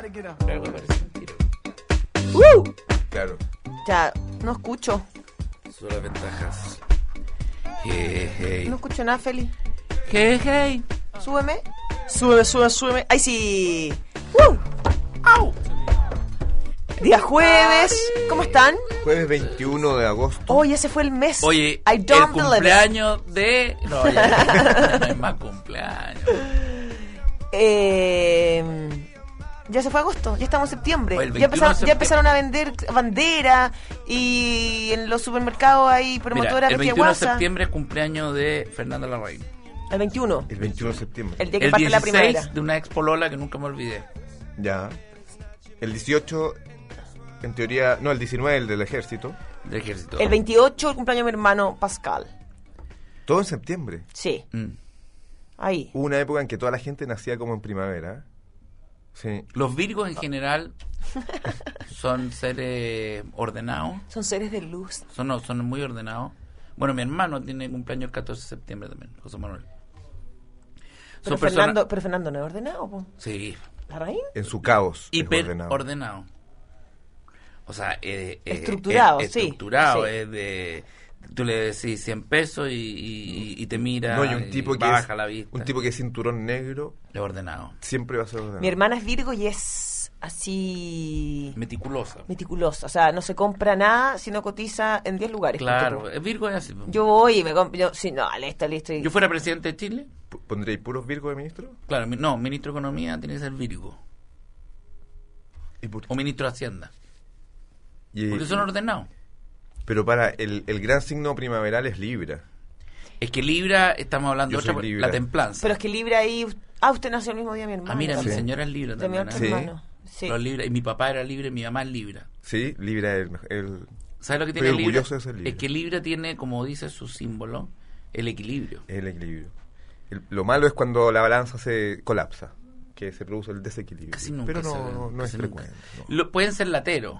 Algo parece un tiro. Claro. Ya, no escucho. Son las ventajas. Hey. No escucho nada, Feli. Hey. Súbeme. Súbeme. ¡Ay, sí! ¡Au! Día jueves. ¿Cómo están? Jueves 21 de agosto. Oh, ya se fue el mes. Oye, I el don't believe it. cumpleaños de... No, ya no hay más cumpleaños. Ya se fue agosto, ya estamos en septiembre. O el Ya 21 de empezaron a vender bandera y en los supermercados hay promotoras Mira, el de 21 de guasa. septiembre es cumpleaños de Fernanda Larraín. El 21. El 21 de septiembre. El día que El parte la 16 primavera. de una ex polola que nunca me olvidé. Ya. El 18, en teoría... No, el 19, el del ejército. Del ejército. El 28 el cumpleaños de mi hermano Pascal. Todo en septiembre. Sí, Mm. ahí. Hubo una época en que toda la gente nacía como en primavera. Sí. Los virgos en general son seres ordenados. Son seres de luz. Son muy ordenados. Bueno, mi hermano tiene cumpleaños el 14 de septiembre también, José Manuel. Pero Fernando no es ordenado, po. Sí, ¿Larraín? En su caos. es hiper ordenado. ordenado. O sea, Estructurado, sí. Estructurado, Sí. es de... Tú le decís 100 pesos y te mira, No, y un tipo y que baja es la vista. un tipo que es cinturón negro Es ordenado. siempre va a ser ordenado. Mi hermana es Virgo y es así Meticulosa. meticulosa. O sea, no se compra nada si no cotiza en 10 lugares. Claro, punto. Virgo es así. Yo voy y me compro. Sí, no, listo. Y... Yo fuera presidente de Chile, ¿Pondréis puros Virgo de ministro? claro, no, ministro de Economía tiene que ser Virgo. ¿Y por O ministro de Hacienda. y- Porque son ordenados. Pero para el gran signo primaveral es Libra. Es que Libra, estamos hablando Yo de otra, soy Libra. la templanza. Pero es que Libra ahí. Ah, usted nació el mismo día, mi hermano. Ah, mira, mi Sí. señora es Libra De mi también. otro Sí. hermano. Sí. Los Libra, y mi papá era Libra y mi mamá es Libra. Sí, Libra es el ¿Sabes lo que Estoy tiene Libra? orgulloso de ser Libra. Es que Libra tiene, como dice su símbolo, el equilibrio. equilibrio. Lo malo es cuando la balanza se colapsa, que se produce el desequilibrio. Casi nunca Pero se ve, no es casi nunca. frecuente. no. Pueden ser lateros.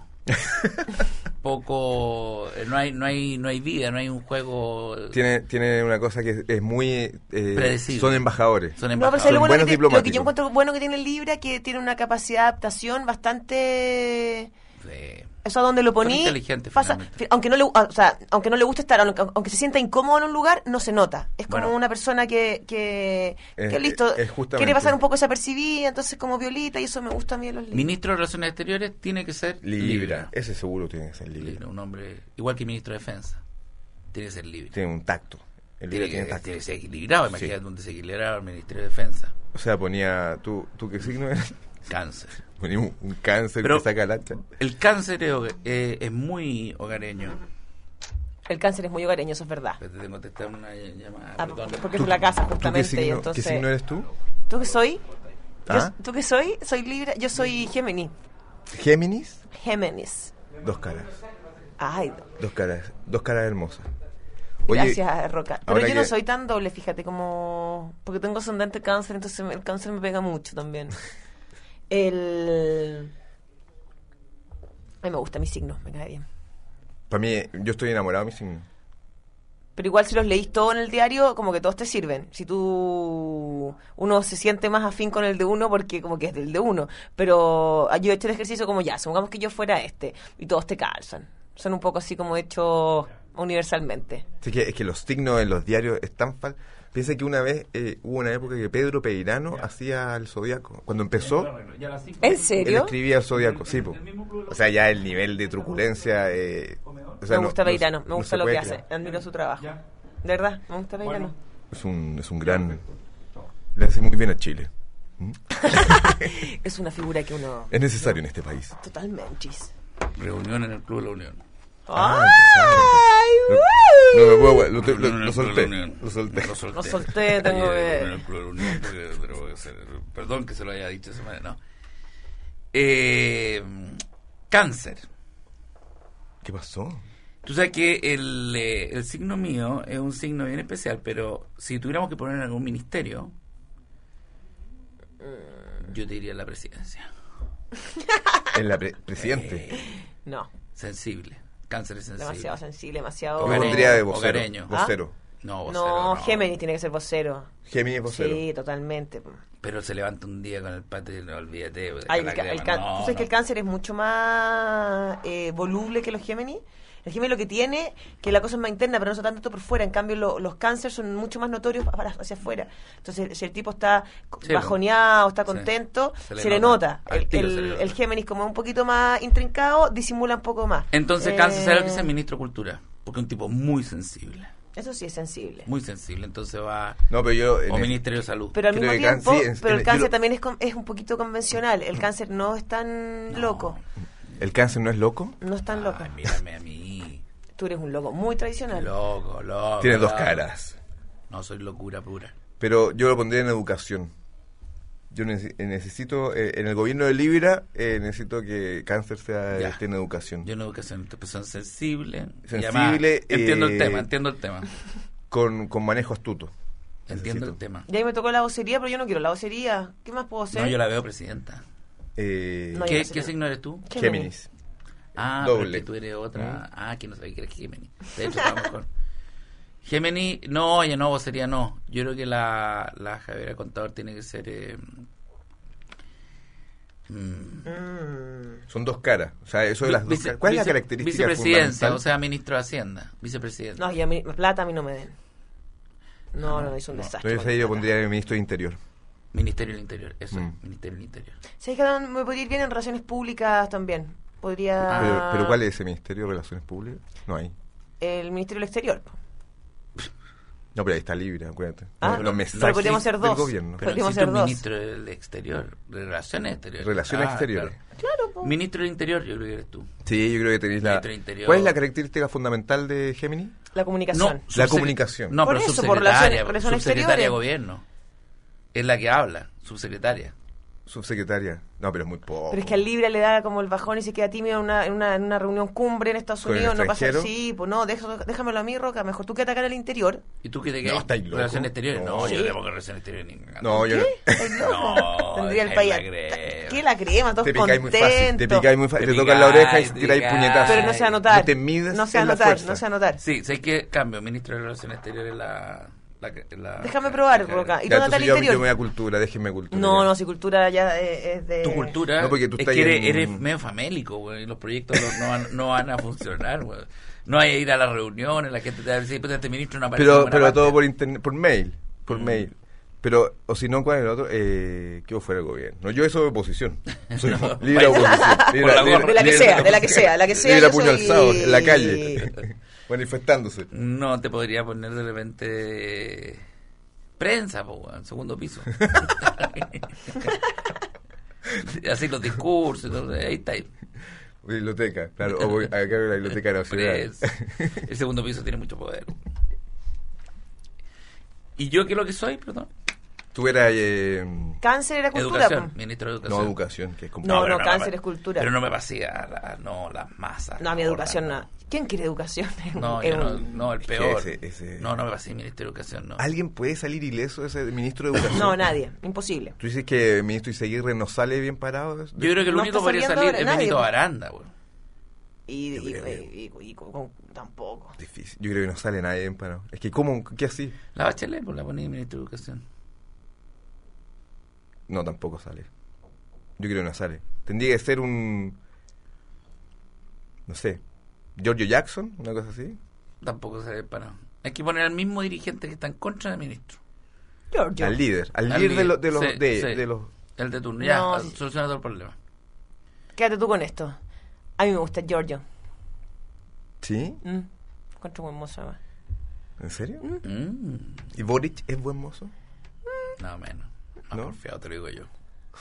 Poco, no hay vida, no hay un juego. Tiene una cosa que es muy... Predecible. son embajadores. Son No, pero embajadores. ¿sabes lo Son bueno buenos que lo que yo diplomáticos. encuentro bueno que tiene el Libra? Que tiene una capacidad de adaptación bastante... Sí. Eso a donde lo poní inteligente, pasa, finalmente. aunque no le guste estar, aunque se sienta incómodo en un lugar, no se nota. Es como Bueno. una persona que listo, es justamente. quiere pasar un poco desapercibida, entonces como Violita, y eso me gusta a mí de los Libras. Ministro de Relaciones Exteriores tiene que ser Libra. Ese seguro tiene que ser Libra. Libra, un hombre igual que ministro de Defensa. Tiene que ser libre. Tiene un tacto. El Libra tiene tacto. Tiene que ser equilibrado. Sí. Imagínate un desequilibrado al Ministerio de Defensa. O sea, ponía... ¿Tú qué signo eres? Cáncer. Ponía un cáncer Pero- que saca el hacha. El cáncer es muy hogareño. El cáncer es muy hogareño, eso es verdad. Te tengo que contestar una llamada. Ah, perdón. porque es de la casa, ¿Tú qué justamente, y signo, entonces... qué signo eres tú? ¿Tú qué soy? ¿Ah? ¿Tú qué soy? Soy Libra, yo soy Géminis. Géminis. Géminis. Dos caras. Ay, Dos caras hermosas. Oye, gracias, Roca. Pero ahora yo no que- soy tan doble, fíjate, como... Porque tengo ascendente cáncer, entonces el cáncer me pega mucho también. A mí me gusta mi signo, me cae bien. para mí, yo estoy enamorado de mi signo. Pero igual si los leís todo en el diario, como que todos te sirven. Si uno se siente más afín con el de uno porque como que es del de uno. Pero yo he hecho el ejercicio como ya, supongamos que yo fuera este, y todos te calzan. Son un poco así como hechos universalmente. Así que, es que los signos en los diarios están Piensa que una vez hubo una época que Pedro Peirano hacía el zodiaco. Cuando empezó, ¿En él serio? escribía el zodiaco, sí, po. O sea, ya el nivel de truculencia. O sea, Me gusta Beirano, me no gusta se lo puede que hace, creer. admiro su trabajo. De verdad, me gusta Beirano. Es un gran. Le hace muy bien a Chile. ¿Mm? Es una figura que uno... Es necesario en este país. Totalmente. Reunión en el Club de la Unión. Ah, ¡Ay! No me puedo, lo Reunión en el Club de solté. la Unión. Lo solté. Lo solté, tengo que... Reunión en el Club de la Unión, perdón que se lo haya dicho de esa manera, no. Cáncer. ¿Qué pasó? Tú sabes que el signo mío es un signo bien especial, pero si tuviéramos que poner en algún ministerio, yo te diría la presidencia. En la presidente. No, Sensible. Cáncer es sensible. demasiado sensible, demasiado... Yo pondría de vocero. Hogareño. Vocero. No, vocero, No, no. Géminis tiene que ser vocero. Géminis es vocero. Sí, totalmente. Pero se levanta un día con el pate y no olvídate. Ay, deja la crema. tú No, sabes que no. el cáncer es mucho más voluble que los Géminis. El Géminis lo que tiene, que la cosa es más interna, pero no son tanto por fuera. En cambio, los cánceres son mucho más notorios hacia afuera. Entonces, si el tipo está Sí, bajoneado, está sí. contento, Se se le le nota. nota. Al tiro se le nota. El Géminis, como es un poquito más intrincado, disimula un poco más. Entonces, Cáncer será que sea ministro de Cultura. Porque es un tipo muy sensible. Eso sí es sensible. Muy sensible. Entonces va. No, pero yo... O Ministerio de Salud. Pero al Creo mismo que tiempo, sí, pero el yo cáncer lo- también es un poquito convencional. El cáncer no es tan loco. ¿El cáncer no es loco? No es tan loco. Ay, mírame a mí. Tú eres un loco muy tradicional. Loco. Tiene dos loco. caras. No, soy locura pura. Pero yo lo pondría en educación. Yo necesito, en el gobierno de Libra, necesito que cáncer sea Ya. esté en educación. Yo en educación, persona sensible. Sensible, y además, entiendo eh, entiendo el tema. Con manejo astuto. Entiendo el Necesito. tema. Y ahí me tocó la vocería, pero yo no quiero la vocería. ¿Qué más puedo hacer? No, yo la veo presidenta. No, yo ¿Qué no sé. signo eres tú? Géminis. Ah, Doble. pero es que tú eres otra. Ah, que no sabía que eres Géminis. De hecho, a lo mejor. Géminis, no, oye, no, vos sería no. Yo creo que la Javiera Contador tiene que ser. Son dos caras. O sea, eso de las dos caras. ¿Cuál es la característica Vicepresidencia, fundamental? o sea, ministro de Hacienda. Vicepresidente. No, y a mí, plata a mí no me den. No, es un desastre. Entonces ahí yo pondría el ministro de Interior. Ministerio del Interior, eso, Mm. Ministerio del Interior. ¿Sabes que me podría ir bien en relaciones públicas también? Podría... Pero ¿cuál es ese ministerio de Relaciones Públicas? No hay. El Ministerio del Exterior. No, pero ahí está Libra, acuérdate. Ah, Los pero mensajes podríamos ser del dos. gobierno. Pero Podríamos existe ser un dos. ministro del Exterior, de Relaciones Exteriores. Relaciones Exteriores. Claro, po. Ministro del Interior, yo creo que eres tú. Sí, yo creo que tenéis la... Ministro del Interior. ¿Cuál es la característica fundamental de Géminis? La comunicación. La comunicación. No, Por pero eso, por subsecretaria, relaciones subsecretaria de exteriores. gobierno. Es la que habla, subsecretaria. Subsecretaria. No, pero es muy poco. Pero es que al Libra le da como el bajón y se queda tímido en una reunión cumbre en Estados ¿Con el Unidos. No pasa extranjero? sí, pues no, déjamelo a mí, Roca. Mejor tú quédate acá en el interior. ¿Y tú qué te No, quedas? estáis loco. Relaciones exteriores. No, No. yo no le pongo relaciones exteriores ni nada. No, yo no. ¿Estás loco? No, Tendría el deja país. la crema. ¿Qué la crema? Todos Te picáis muy fácil. Te contentos. picáis muy fácil. Te Te tocas la oreja y picáis, tiráis picáis. puñetazos. Pero no se va a notar. No te mides No se va a en la notar, fuerza. no se va a notar. Sí, sé que cambio, ministro de Relaciones Exteriores la Déjame probar, la- Roca. ¿Y Ya, tú, entonces Natalia, yo interior? me voy a cultura, déjenme cultura. No, ya. no, si cultura ya es de... Tu cultura No, porque tú es estás que en- eres medio famélico, güey, y los proyectos no van a funcionar, güey. No hay que ir a las reuniones, la gente te va a decir, pues este ministro no aparece en Pero, buena pero parte. todo por internet, por mail. Por mail. Pero, o si no, ¿cuál es el otro? Que yo fuera el gobierno. No, yo soy oposición. Soy No, libre vaya. oposición. Por la gorra. De la que sea, de la que sea, la que sea. Libre yo puño soy- alzado en la calle. Manifestándose. No te podría poner de repente prensa, po, güey, segundo piso. Así los discursos, entonces, ahí está. Biblioteca, claro. O voy acá a la Biblioteca Nacional. Prensa. El segundo piso tiene mucho poder. ¿Y yo qué es lo que soy, perdón? Tú eras... Cáncer era cultura. Educación, po. ministro de Educación. no, educación, que es No, complicado. pero cáncer me- es cultura. Pero no me pasé a las masas. No, a mi la educación gorda, no. ¿Quién quiere educación? No, Es yo no, un- no, el Es que peor. ese- No, no me pasé ministro de Educación, no. ¿Alguien puede salir ileso de ese ministro de Educación? No, nadie. Imposible. ¿Tú dices que el ministro Izaguirre no sale bien parado? Yo creo que el No único está podría saliendo salir ahora es nadie, Benito po. Aranda, güey. Tampoco. Difícil. Yo creo que no sale nadie bien parado. Es que, ¿cómo? ¿Qué así? La Bachelet, pues la ponía ministro de Educación. No, tampoco sale. Yo creo que no sale. Tendría que ser un... No sé. Giorgio Jackson, una cosa así. Tampoco se ve parado. Hay que poner al mismo dirigente que está en contra del ministro. Giorgio. Al líder. Al Al líder de los... líder, sí, sí. de los... El de turno. Ya, No, soluciona todo el problema. Quédate tú con esto. A mí me gusta Giorgio. ¿Sí? Encuentro buen mozo, además. ¿En serio? Mm, ¿Y Boric es buen mozo? no, menos. Más ¿No? porfiado, te lo digo yo.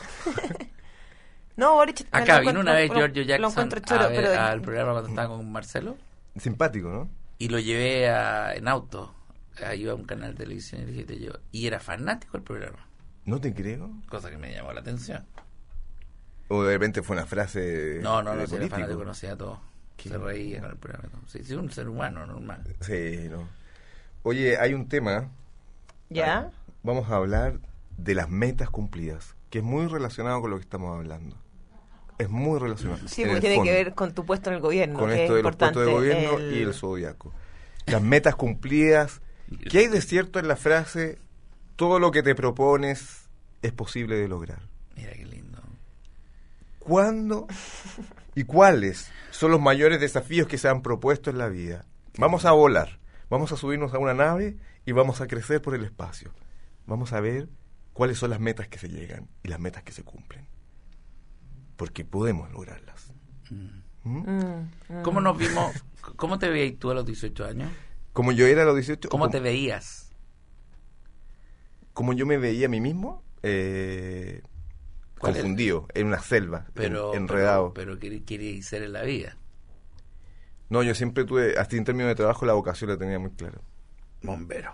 No, Boric... Acá lo vino encuentro- una vez lo- Giorgio Lo Jackson encuentro choro, pero... al programa cuando estaba con Marcelo Simpático, ¿no? y lo llevé en auto. Iba a un canal de televisión y le dije yo. Y era fanático del programa. No te creo. Cosa que me llamó la atención. O de repente fue una frase No, de si era político. fanático, conocía todo. Se reía con el programa. y todo. Sí, sí, un ser humano normal. Sí, no. Oye, hay un tema. ¿Ya? Vamos a hablar de las metas cumplidas, que es muy relacionado con lo que estamos hablando. Es muy relacionado. Sí, en porque el tiene fondo, que ver con tu puesto en el gobierno. con que esto es de los puestos de importante. gobierno y el zodiaco. Las metas cumplidas ¿Qué hay de cierto en la frase, todo lo que te propones es posible de lograr? Mira qué lindo. ¿Cuándo y cuáles son los mayores desafíos que se han propuesto en la vida? Vamos a volar, vamos a subirnos a una nave y vamos a crecer por el espacio. Vamos a ver cuáles son las metas que se llegan y las metas que se cumplen. Porque podemos lograrlas. ¿Cómo nos vimos? ¿Cómo te veías tú a los 18 años? Como yo era a los 18... ¿Cómo te veías? Como yo me veía a mí mismo, ¿Cuál confundido, en una selva, enredado. Pero ¿qué querías ser en la vida? No, yo siempre tuve, hasta en términos de trabajo, la vocación la tenía muy clara. Bombero.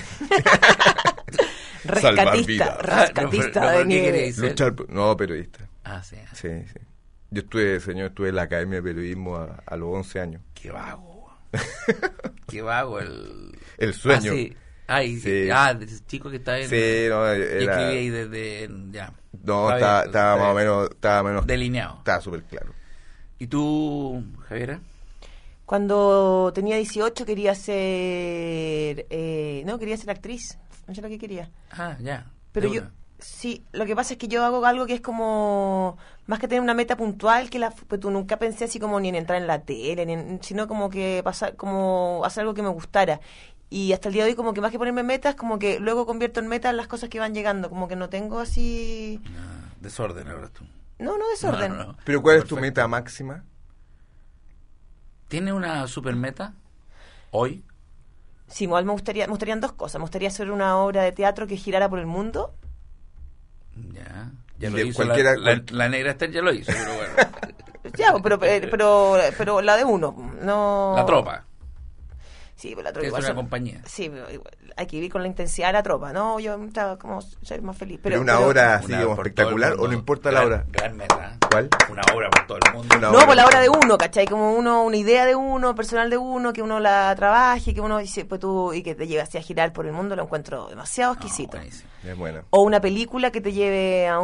Salvar vidas. Rescatista de nieve. No, periodista. Ah, sí. Sí. Yo estuve en la Academia de Periodismo a los 11 años. Qué vago. Qué vago el sueño. Ah, sí. Ay, Sí. desde chico que estaba en... Sí, no, Yo escribí era... ahí desde... Ya. No, estaba más o menos... Estaba menos... Delineado. Estaba súper claro. ¿Y tú, Javiera? Cuando tenía 18 quería ser... quería ser actriz. No sé lo que quería. Ah, ya. Pero De yo... una. Sí, lo que pasa es que yo hago algo que es como... Más que tener una meta puntual, pues tú nunca pensé así como ni en entrar en la tele, sino como que como hacer algo que me gustara. Y hasta el día de hoy como que más que ponerme metas, como que luego convierto en metas las cosas que van llegando. Como que no tengo así... Desorden ahora tú. No, desorden. No. Pero ¿cuál es tu Perfecto. meta máxima? ¿Tiene una super meta hoy? Sí, igual me gustarían dos cosas. Me gustaría hacer una obra de teatro que girara por el mundo. Ya Y lo de hizo cualquiera- la Negra Esther ya lo hizo, pero bueno. Ya, pero la de uno, no... La tropa. Sí, pero la tropa Que es igual una son- compañía. Sí, pero igual hay que vivir con la intensidad de la tropa, ¿no? Yo estaba como ser más feliz. ¿Pero una obra así Una como por espectacular todo el o no mundo. importa la hora? Gran meta. ¿Cuál? Una obra por todo el mundo. Una No, obra. por la hora de uno, ¿cachai? Como una idea de uno, personal de uno, que uno la trabaje, que uno dice, pues tú, y que te lleve así a girar por el mundo, lo encuentro demasiado exquisito. Buenísimo. Es buena. O una película que te lleve a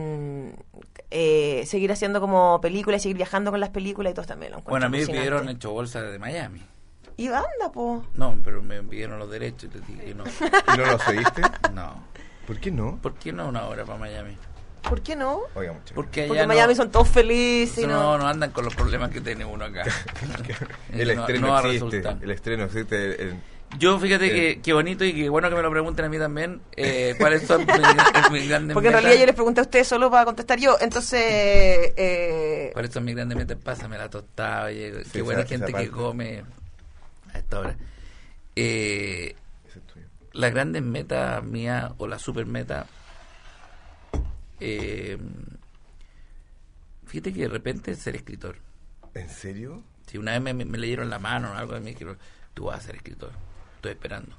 seguir haciendo como películas, seguir viajando con las películas y todo también lo encuentro Bueno, a mí me alucinante. pidieron hecho bolsa de Miami. Y anda, po. No, pero me pidieron los derechos y les dije que no. ¿Y no lo seguiste? No. ¿Por qué no? ¿Por qué no una hora para Miami? ¿Por qué no? Oiga, muchachos. Porque allá Porque en Miami son todos felices. y no andan con los problemas que tiene uno acá. El estreno no va a existe. resultar. El estreno existe. Yo, fíjate que qué bonito y qué bueno que me lo pregunten a mí también. ¿Cuáles son mis grandes Porque en metas? realidad yo les pregunté a ustedes solo para contestar yo. Entonces, ¿Cuáles son mis grandes metas? Pásame la tostada, oye. Sí, Qué buena esa gente que parte. come a esta hora. Ese es tuyo. Las grandes metas mías o la super meta. Fíjate que de repente ser escritor. ¿En serio? Si una vez me leyeron la mano o algo de mí, que tú vas a ser escritor. Estoy esperando.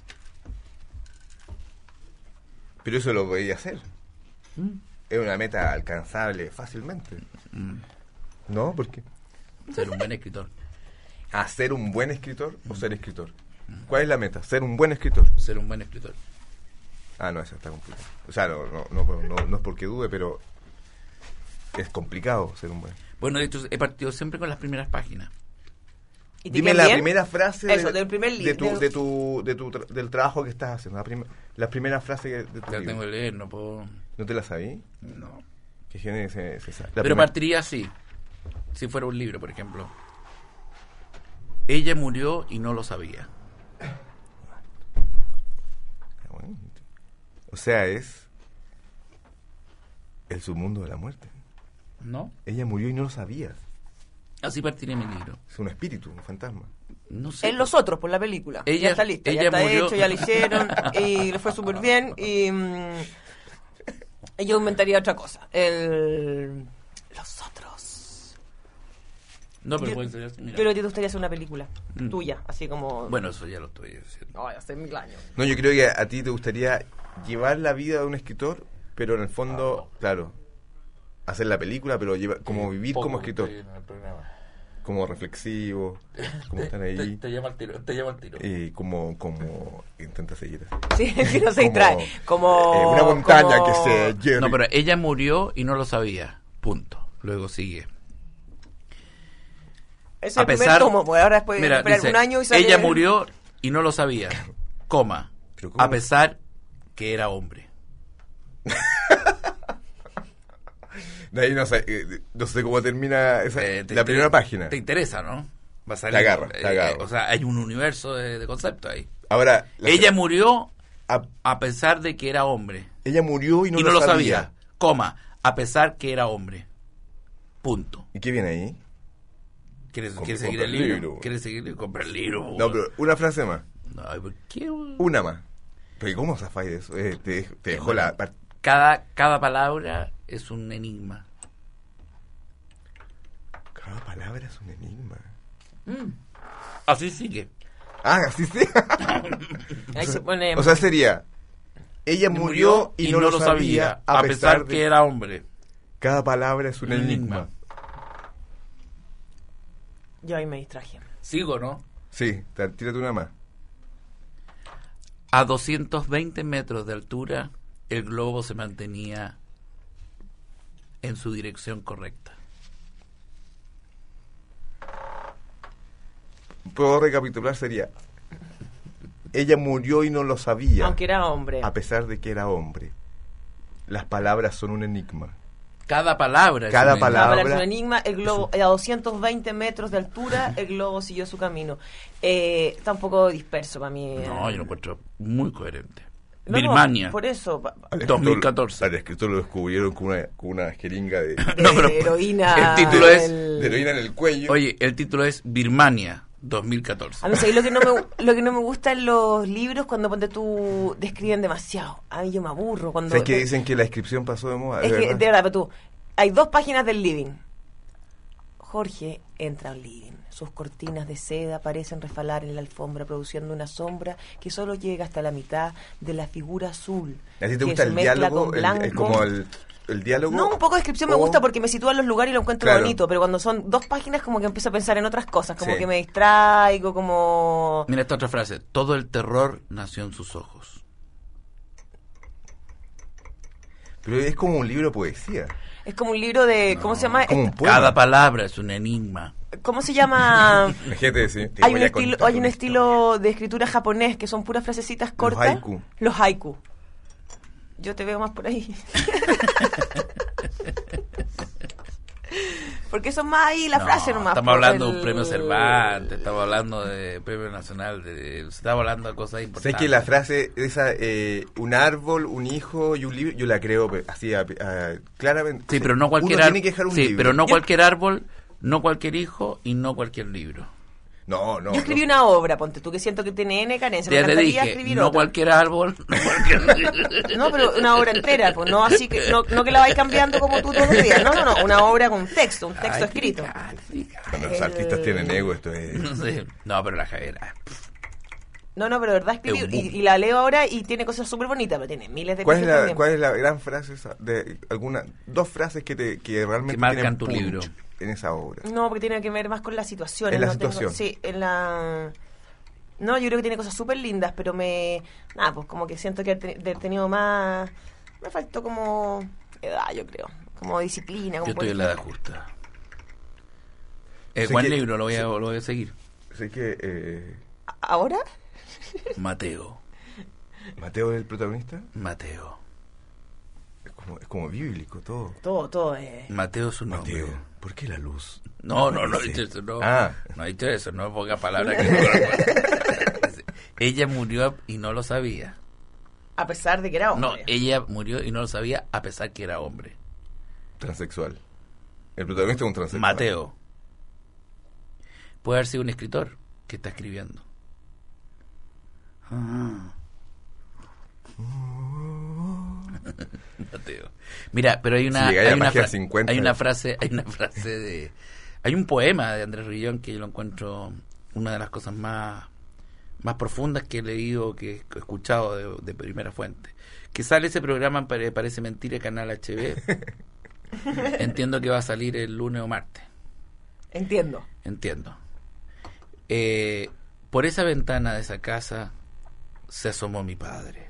Pero eso lo podía hacer. Es una meta alcanzable fácilmente. ¿No? ¿Por qué? Ser un buen escritor. ¿A ser un buen escritor o ser escritor? ¿Cuál es la meta? ¿Ser un buen escritor? Ser un buen escritor. Ah, no, esa está complicada. O sea, no es porque dude, pero es complicado ser un buen. Bueno, de hecho, he partido siempre con las primeras páginas. ¿y te Dime quedan la bien? primera frase Eso, del primer libro. del trabajo que estás haciendo. La primera frase de tu La libro. tengo que leer, no puedo... ¿No te la sabí? No. Que genere se sabe. Pero partiría así. Si fuera un libro, por ejemplo. Ella murió y no lo sabía. O sea, es el submundo de la muerte. ¿No? Ella murió y no lo sabía. Así partiría mi libro. Es un espíritu, un fantasma. No sé. En Los Otros, por la película. Ella- ya está lista, ya ella está murió- hecho, ya lo hicieron y le fue súper bien. Y yo inventaría otra cosa. Los Otros. No, pero Yo- puede ser así, mira. Pero a ti te gustaría hacer una película Mm. tuya, así como... Bueno, eso ya lo estoy diciendo. Ay, hace 1000 años. No, yo creo que a ti te gustaría llevar la vida de un escritor, pero en el fondo, claro, hacer la película, pero como vivir como escritor, como reflexivo, como estar ahí, Te llama al tiro. y como intenta seguir así. Sí, que no se Como, distrae. Como... una montaña como- que se llena. No, pero ella murió y no lo sabía. Punto. Luego sigue. Ese es A el primer pesar... tomo, pues ahora después de Mira, esperar dice, un año y sale... ella murió y no lo sabía. coma, ¿Pero cómo? a pesar que era hombre. De ahí no sé cómo termina Te la primera página. Te interesa, ¿no? Va a salir, Te agarro. o sea, hay un universo de conceptos ahí. Ahora, Ella murió a- a pesar de que era hombre. ella murió y no lo sabía. sabía. Coma, a pesar que era hombre. Punto. ¿Y qué viene ahí? ¿Quieres Compra seguir el el libro? libro. ¿Quieres seguir? Compra el libro. No, pero una frase más. No, ¿por qué? Una más. Pero ¿cómo zafáis de eso? Te dejó la... Cada palabra es un enigma. Cada palabra es un enigma. Así sigue. Ah, así sí. Ahí se pone... O sea, sería... Ella murió y no lo sabía, a pesar que era hombre. Cada palabra es un enigma. Yo ahí me distraje. Sigo, ¿no? Sí, tírate una más. A 220 metros de altura, el globo se mantenía en su dirección correcta. Puedo recapitular, sería... Ella murió y no lo sabía. Aunque era hombre. A pesar de que era hombre. Las palabras son un enigma. Cada palabra es Cada un palabra- Para el enigma, el globo a 220 metros de altura, el globo siguió su camino. Está un poco disperso para mí. No, yo lo encuentro muy coherente. No, Birmania, por eso. Al escritor- 2014. Al escritor lo descubrieron con una jeringa de No, pero heroína. el título es- heroína en el cuello. Oye, el título es Birmania, 2014. A mí, ¿sabes? Lo que no me gusta en los libros cuando ponte tú describen demasiado. A mí yo me aburro cuando... ¿Sabes que dicen que la descripción pasó de moda? Es ¿De que, verdad? de verdad, pero tú, hay 2 páginas del living. Jorge entra al living. Sus cortinas de seda parecen resbalar en la alfombra, produciendo una sombra que solo llega hasta la mitad de la figura azul. ¿A ti te que gusta se el mezcla diálogo? con blanco. Como el diálogo. No, un poco de descripción me o- gusta porque me sitúa en los lugares y lo encuentro Claro. bonito, pero cuando son 2 páginas como que empiezo a pensar en otras cosas, como Sí. que me distraigo, como... Mira esta otra frase. Todo el terror nació en sus ojos. Pero es como un libro de poesía. Es como un libro de... ¿Cómo se llama? Como un poema. Cada palabra es un enigma. ¿Cómo se llama? Imagínate decir, te Hay voy un a contar estilo, hay un una estilo de escritura japonés que son puras frasecitas cortas. haiku. Los haiku. Yo te veo más por ahí. Porque son más ahí la No, frase nomás. estamos por hablando de un el- premio Cervantes, estamos hablando de premio nacional, estamos hablando de cosas Sé importantes. que la frase esa, un árbol, un hijo y un libro, yo la creo así claramente. Sí, pero no cualquier Uno árbol. tiene que dejar un Sí, libro. pero no cualquier árbol, no cualquier hijo y no cualquier libro. No. Yo escribí una obra, ponte tú, que siento que tiene N carencia. Me Ya te encantaría dije, escribir no otra. cualquier árbol, no cualquier... No, pero una obra entera, pues no así que no que la vais cambiando como tú todos los días. No, una obra con texto, un texto Ay, escrito. Cuando los artistas tienen ego, esto es... No sé. No, pero la Javiera. No, pero de verdad escribí Es un boom. y la leo ahora y tiene cosas súper bonitas, pero tiene miles de ¿Cuál es, cosas también. ¿Cuál es la gran frase esa de alguna 2 frases que realmente Que marcan tienen tu punch libro? en esa obra? No, porque tiene que ver más con las situaciones. En la no tengo- situación. sí, en la... No, yo creo que tiene cosas súper lindas, pero Nada, pues como que siento que de haber tenido más... Me faltó como edad, yo creo. Como disciplina. Como Yo por estoy en la edad ejemplo. justa. Sé Buen que- libro, lo voy a seguir. Sé que ¿Ahora? Mateo. Mateo es el protagonista. Mateo. Es como bíblico todo. Todo es... Mateo es un Mateo, nombre. ¿por qué la luz? No he Sí. dicho eso, no. Ah. No he dicho eso, no es poca palabra que no conozco. Ella murió y no lo sabía. A pesar de que era No, hombre. ella murió y no lo sabía a pesar que era hombre. Transexual. El protagonista es un transexual. Mateo. Puede haber sido un escritor que está escribiendo. Ah. Mateo. Mira, pero hay una, Si llegáis a hay una, página fra- 50. hay una frase de, hay un poema de Andrés Rillón que yo lo encuentro una de las cosas más profundas que he leído, que he escuchado de primera fuente. Que sale ese programa, Parece Mentira, Canal HB. Entiendo que va a salir el lunes o martes. Entiendo. Entiendo. Por esa ventana de esa casa se asomó mi padre.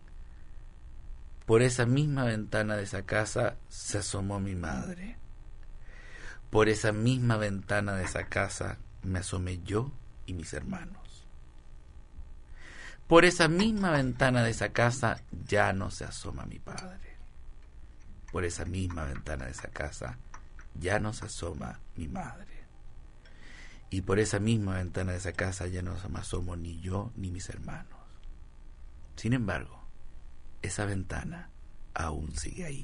Por esa misma ventana de esa casa se asomó mi madre. Por esa misma ventana de esa casa me asomé yo y mis hermanos. Por esa misma ventana de esa casa ya no se asoma mi padre. Por esa misma ventana de esa casa ya no se asoma mi madre. Y por esa misma ventana de esa casa ya no me asomo ni yo ni mis hermanos. Sin embargo, esa ventana aún sigue ahí.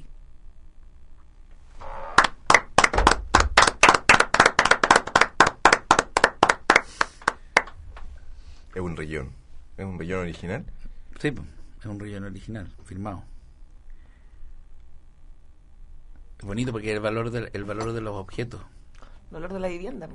Es un rillón. ¿Es un rillón original? Sí, es un relleno original, firmado. Es bonito porque el valor de los objetos. Dolor de la vivienda.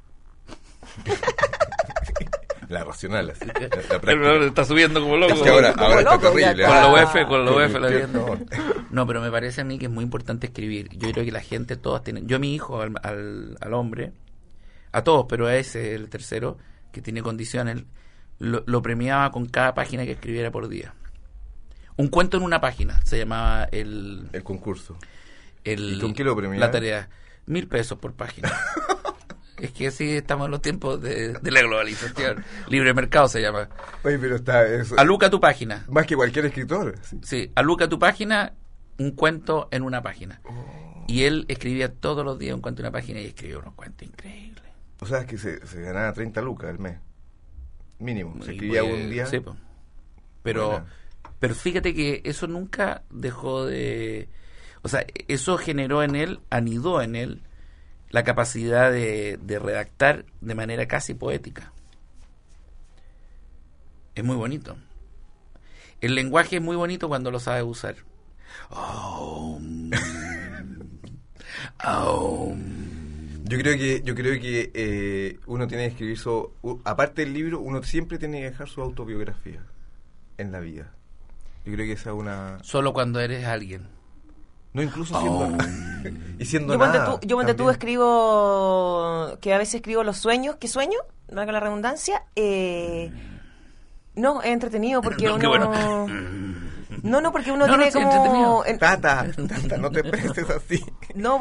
La racional, así. La El práctica. valor está subiendo como loco. Es que ahora Como está loco, terrible. ya Con está. la UF la Qué vivienda. horror. No, pero me parece a mí que es muy importante escribir. Yo creo que la gente, todas tienen... Yo a mi hijo, al hombre, a todos, pero a ese, el tercero, que tiene condiciones, lo premiaba con cada página que escribiera por día. Un cuento en una página, se llamaba El concurso. ¿Y con qué lo premiaba? La tarea. 1.000 pesos por página. Es que así estamos en los tiempos de la globalización. Libre mercado se llama. Oye, pero está eso. Aluca tu página. Más que cualquier escritor. Sí. Sí, aluca tu página, un cuento en una página. Y él escribía todos los días un cuento en una página y escribía unos cuentos increíbles. O sea, es que se ganaba 30 lucas al mes. Mínimo. Se Y escribía pues, un día. sí, pues. Pero, Buena. pero fíjate que eso nunca dejó de... O sea, eso generó en él, anidó en él, la capacidad de redactar de manera casi poética. Es muy bonito. El lenguaje es muy bonito cuando lo sabes usar. Yo creo que uno tiene que escribir aparte del libro, uno siempre tiene que dejar su autobiografía en la vida. Yo creo que esa es una... Solo cuando eres alguien. No, incluso siendo... y siendo Yo nada. ponte tú también. escribo, que a veces escribo los sueños, ¿qué sueño? Valga la redundancia. No, es entretenido porque No, uno... qué bueno. No, porque uno No, tiene sí, como... entretenido. Tata, no te prestes así. No,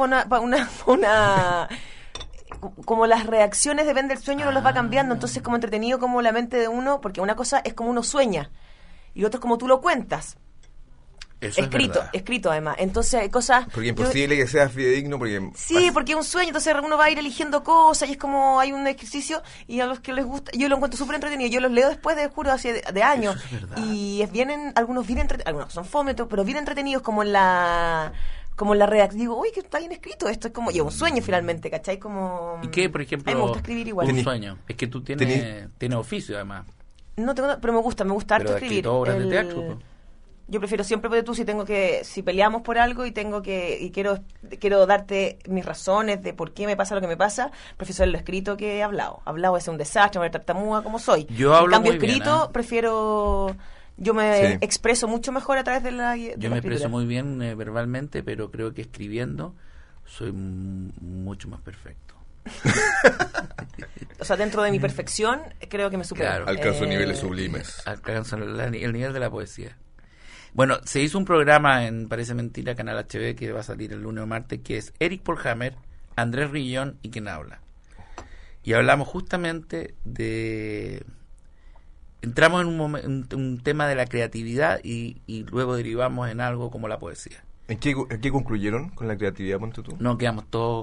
como las reacciones depende del sueño, uno las va cambiando, entonces como entretenido como la mente de uno, porque una cosa es como uno sueña y otra es como tú lo cuentas. Eso Escrito, es verdad. escrito además. Entonces hay cosas... Porque es imposible que sea fidedigno porque... Sí, porque es un sueño, entonces uno va a ir eligiendo cosas y es como hay un ejercicio y a los que les gusta, yo lo encuentro súper entretenido, yo los leo después de, juro, hace de años. Eso es verdad. Y algunos bien entretenidos, algunos son fome, pero bien entretenidos como en la redacción. Digo, uy, que está bien escrito esto, es como, y es un sueño finalmente, ¿cachai? Como... ¿Y qué, por ejemplo, A mí me gusta escribir igual. un sueño? Es que tú tienes oficio, además. No tengo, pero me gusta harto Pero has escribir. escrito obras de teatro, pues. Yo prefiero siempre, porque tú, si peleamos por algo y quiero darte mis razones de por qué me pasa lo que me pasa, prefiero hacerlo escrito que hablado. Hablado es un desastre, me tartamuda como soy. Yo hablo en cambio, muy bien, escrito, ¿eh? prefiero... Yo me expreso mucho mejor a través de la Yo me escritura. expreso muy bien verbalmente, pero creo que escribiendo soy mucho más perfecto. O sea, dentro de mi perfección, creo que me supero. Claro. Alcanzo niveles sublimes. Alcanzo el nivel de la poesía. Bueno, se hizo un programa en Parece Mentira, Canal HB, que va a salir el lunes o martes, que es Eric Polhammer, Andrés Rillón y quien habla. Y hablamos justamente de... Entramos en un tema de la creatividad y luego derivamos en algo como la poesía. ¿En qué concluyeron con la creatividad, ponte tú? No, quedamos todos...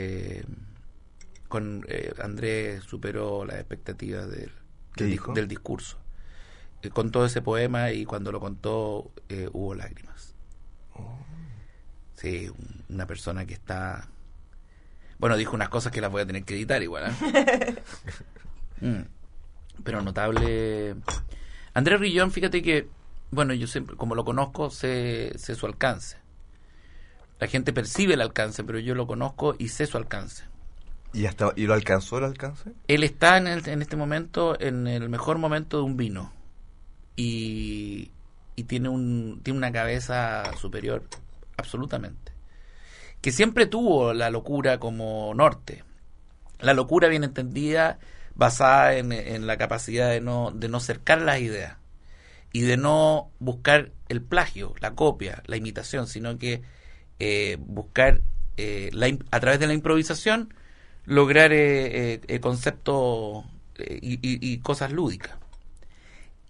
Andrés superó las expectativas ¿Qué dijo? del discurso. Contó ese poema y cuando lo contó hubo lágrimas. Sí, una persona que está... Bueno, dijo unas cosas que las voy a tener que editar igual, ¿eh? Pero notable. Andrés Rillón, fíjate que, bueno, yo siempre, como lo conozco, sé su alcance. La gente percibe el alcance, pero yo lo conozco y sé su alcance. ¿Y lo alcanzó el alcance? Él está en este momento en el mejor momento de un vino y tiene una cabeza superior, absolutamente. Que siempre tuvo la locura como norte. La locura bien entendida, basada en la capacidad de no cercar las ideas y de no buscar el plagio, la copia, la imitación, sino que buscar a través de la improvisación lograr conceptos y cosas lúdicas.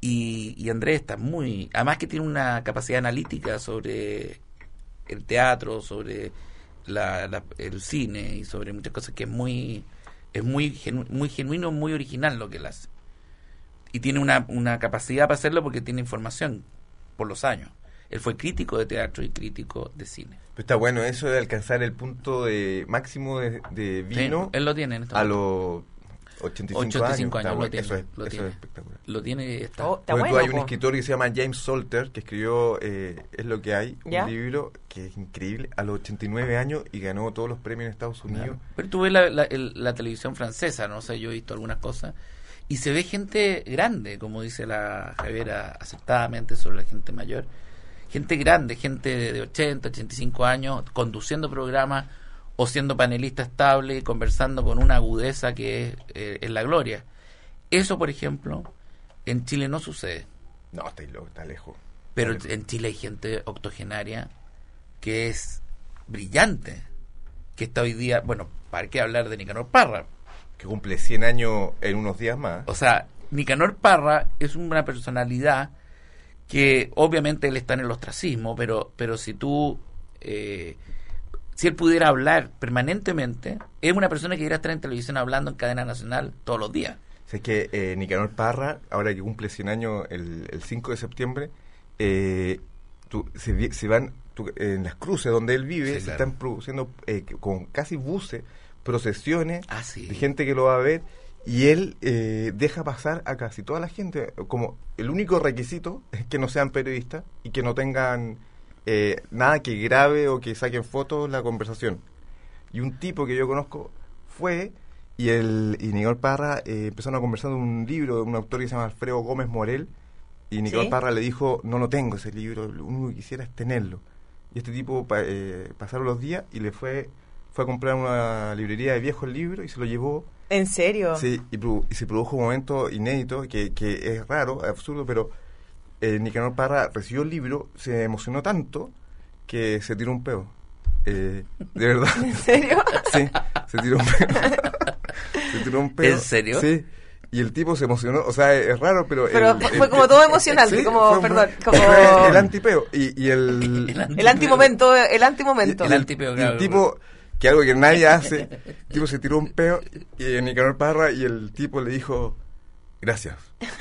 Y Andrés está muy... Además que tiene una capacidad analítica sobre el teatro, sobre el cine y sobre muchas cosas que es muy genuino, muy original lo que él hace. Y tiene una capacidad para hacerlo porque tiene información por los años. Él fue crítico de teatro y crítico de cine. Pero está bueno eso de alcanzar el punto de máximo de vino. Sí, él lo tiene en este a momento. los 85 años. Lo Bueno. tiene, Eso es tiene. espectacular. Lo tiene y está. Oh, está Porque bueno, hay un po. escritor que se llama James Salter que escribió Es lo que hay, ¿Ya? un libro que es increíble, a los 89 años y ganó todos los premios en Estados Unidos. Claro. Pero tú ves la televisión francesa, no sé, yo he visto algunas cosas, y se ve gente grande, como dice la Javiera acertadamente sobre la gente mayor, gente grande, gente de 80, 85 años, conduciendo programas o siendo panelista estable, conversando con una agudeza que es la gloria. Eso, por ejemplo, en Chile no sucede. No, está loco, está lejos. Pero Está lejos. en Chile hay gente octogenaria que es brillante, que está hoy día, bueno, ¿para qué hablar de Nicanor Parra? Que cumple 100 años en unos días más. O sea, Nicanor Parra es una personalidad que obviamente él está en el ostracismo, pero si tú, si él pudiera hablar permanentemente, es una persona que debería estar en televisión hablando en cadena nacional todos los días. O sea, es que Nicanor Parra, ahora que cumple 100 años el 5 de septiembre, se van en las cruces donde él vive, Sí, se claro. están produciendo con casi buses, procesiones Sí. de gente que lo va a ver, y él deja pasar a casi toda la gente. Como el único requisito es que no sean periodistas y que no tengan nada que grabe o que saquen fotos la conversación. Y un tipo que yo conozco fue, y Nicanor Parra empezaron a conversar de un libro de un autor que se llama Alfredo Gómez Morel, y Nicanor ¿Sí? Parra le dijo: no lo tengo ese libro, lo único que quisiera es tenerlo. Y este tipo pasaron los días y fue a comprar una librería de viejos libros y se lo llevó. ¿En serio? Sí, y se produjo un momento inédito que es raro, absurdo, pero Nicanor Parra recibió el libro, se emocionó tanto que se tiró un peo. De verdad. ¿En serio? Sí, se tiró un peo. Se tiró un peo. ¿En serio? Sí. Y el tipo se emocionó, o sea, es raro, pero... Pero fue como todo emocional, sí, como, fue perdón, como... fue el antipeo. Y el El antimomento, el antimomento. El antipeo, y claro. el tipo, que algo que nadie hace, el tipo se tiró un peo, y Nicanor Parra, y el tipo le dijo: gracias.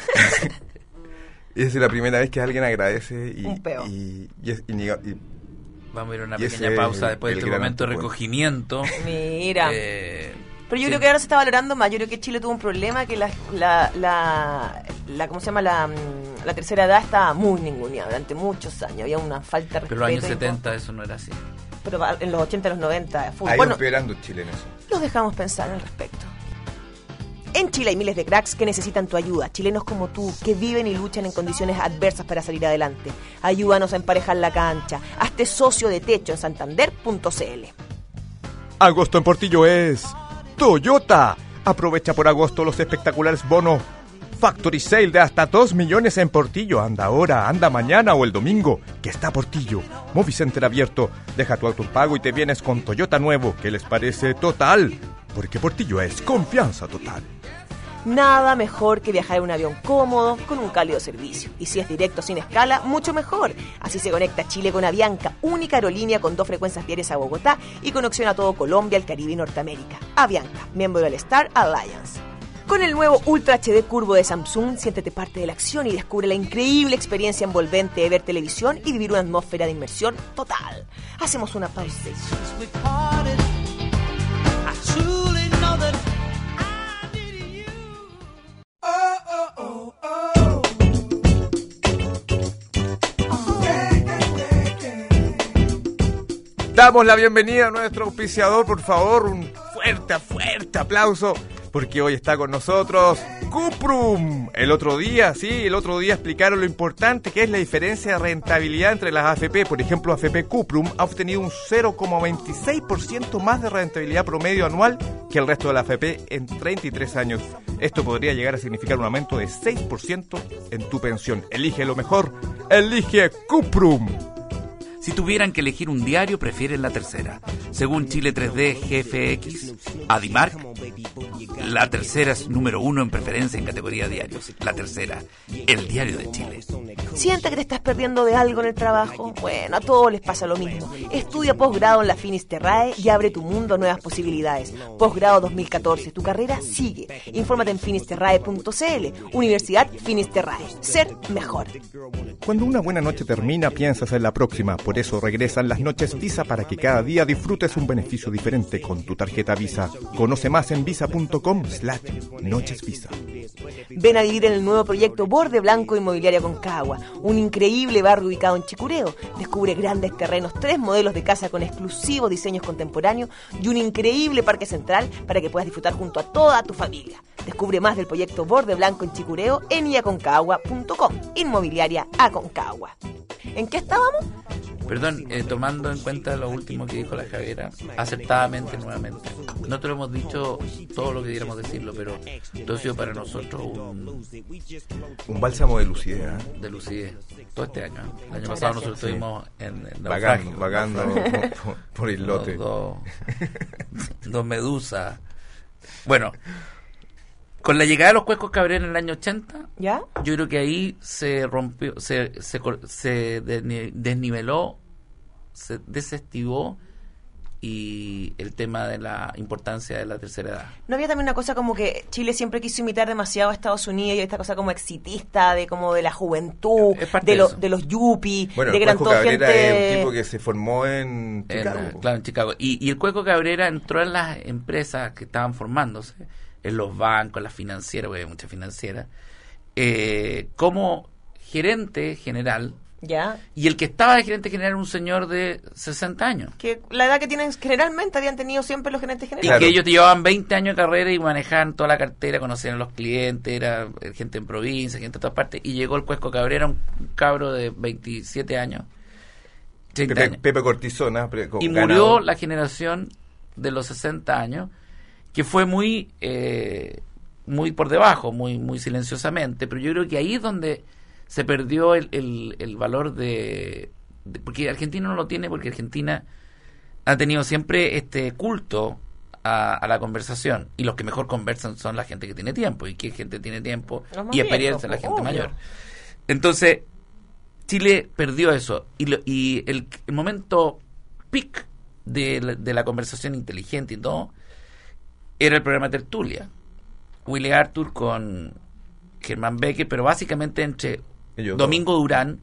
Y es la primera vez que alguien agradece Un peo. y Vamos a ir a una y ese pequeña pausa es después de el este gran momento de anticuerpo. recogimiento. Mira. Pero yo Sí. creo que ahora se está valorando más. Yo creo que Chile tuvo un problema que ¿cómo se llama? La tercera edad estaba muy ninguneada durante muchos años. Había una falta de respeto. Pero los años y 70 eso no era así. pero en los 80 y los 90 full. ha ido Bueno, empeorando Chile en eso. los dejamos pensar al respecto. En Chile hay miles de cracks que necesitan tu ayuda, chilenos como tú, que viven y luchan en condiciones adversas para salir adelante. Ayúdanos a emparejar la cancha. Hazte socio de Techo en santander.cl. Agosto en Portillo es Toyota. Aprovecha por agosto los espectaculares bonos Factory Sale de hasta 2 millones en Portillo. Anda ahora, anda mañana o el domingo, que está Portillo. Movicenter abierto. Deja tu auto en pago y te vienes con Toyota nuevo. ¿Qué les parece? Total. Porque Portillo es confianza total. Nada mejor que viajar en un avión cómodo con un cálido servicio. Y si es directo sin escala, mucho mejor. Así se conecta Chile con Avianca, única aerolínea con 2 frecuencias diarias a Bogotá y conexión a todo Colombia, el Caribe y Norteamérica. Avianca, miembro del Star Alliance. Con el nuevo Ultra HD Curvo de Samsung, siéntete parte de la acción y descubre la increíble experiencia envolvente de ver televisión y vivir una atmósfera de inmersión total. Hacemos una pausa. Damos la bienvenida a nuestro auspiciador, por favor, un fuerte aplauso, porque hoy está con nosotros Cuprum. El otro día explicaron lo importante que es la diferencia de rentabilidad entre las AFP. Por ejemplo, AFP Cuprum ha obtenido un 0,26% más de rentabilidad promedio anual que el resto de la AFP en 33 años. Esto podría llegar a significar un aumento de 6% en tu pensión. Elige lo mejor, elige Cuprum. Si tuvieran que elegir un diario, prefieren La Tercera. Según Chile 3D GFX, Adimark, La Tercera es número 1 en preferencia en categoría diarios. La Tercera, el diario de Chile. ¿Siente que te estás perdiendo de algo en el trabajo? Bueno, a todos les pasa lo mismo. Estudia posgrado en la Finisterrae y abre tu mundo a nuevas posibilidades. Posgrado 2014, tu carrera sigue. Infórmate en finisterrae.cl. Universidad Finisterrae. Ser mejor. Cuando una buena noche termina, piensas en la próxima. Por eso regresan las noches Visa para que cada día disfrutes un beneficio diferente con tu tarjeta Visa. Conoce más en visa.com/nochesvisa. Ven a vivir en el nuevo proyecto Borde Blanco Inmobiliaria Concagua, un increíble barrio ubicado en Chicureo. Descubre grandes terrenos, 3 modelos de casa con exclusivos diseños contemporáneos y un increíble parque central para que puedas disfrutar junto a toda tu familia. Descubre más del proyecto Borde Blanco en Chicureo en iaconcagua.com. Inmobiliaria Aconcagua. ¿En qué estábamos? Perdón, tomando en cuenta lo último que dijo la Javiera, acertadamente nuevamente. No te lo hemos dicho todo lo que queríamos decirlo, pero todo ha sido para nosotros un bálsamo de lucidez, ¿eh? De lucidez. Todo este año. El año pasado nosotros estuvimos en vagando por el lote. Dos medusas. Bueno, con la llegada de los Cuescos Cabrera en el año 80, ¿ya? Yo creo que ahí se rompió, se desniveló, se desestivó y el tema de la importancia de la tercera edad. ¿No había también una cosa como que Chile siempre quiso imitar demasiado a Estados Unidos y esta cosa como exitista de como de la juventud, de los yuppies, bueno, de que eran toda Cabrera gente... es un tipo que se formó en Chicago. Claro, en Chicago. Y el Cueco Cabrera entró en las empresas que estaban formándose, en los bancos, las financieras, porque hay muchas financieras, como gerente general. ¿Ya? Y el que estaba de gerente general era un señor de 60 años. Que la edad que tienen generalmente habían tenido siempre los gerentes generales. Y claro, que ellos llevaban 20 años de carrera y manejaban toda la cartera, conocían a los clientes, era gente en provincia, gente de todas partes. Y llegó el Cuesco Cabrera, un cabro de 27 años. 30 años. Pepe Cortisona. Y murió la generación de los 60 años, que fue muy por debajo, muy silenciosamente. Pero yo creo que ahí es donde se perdió el valor de porque Argentina no lo tiene, porque Argentina ha tenido siempre este culto a la conversación, y los que mejor conversan son la gente que tiene tiempo, y que gente tiene tiempo y experiencia, la gente mayor. Entonces Chile perdió eso, y el momento peak de la conversación inteligente y todo era el programa Tertulia, Willy Arthur con Germán Becker, pero básicamente entre Domingo Durán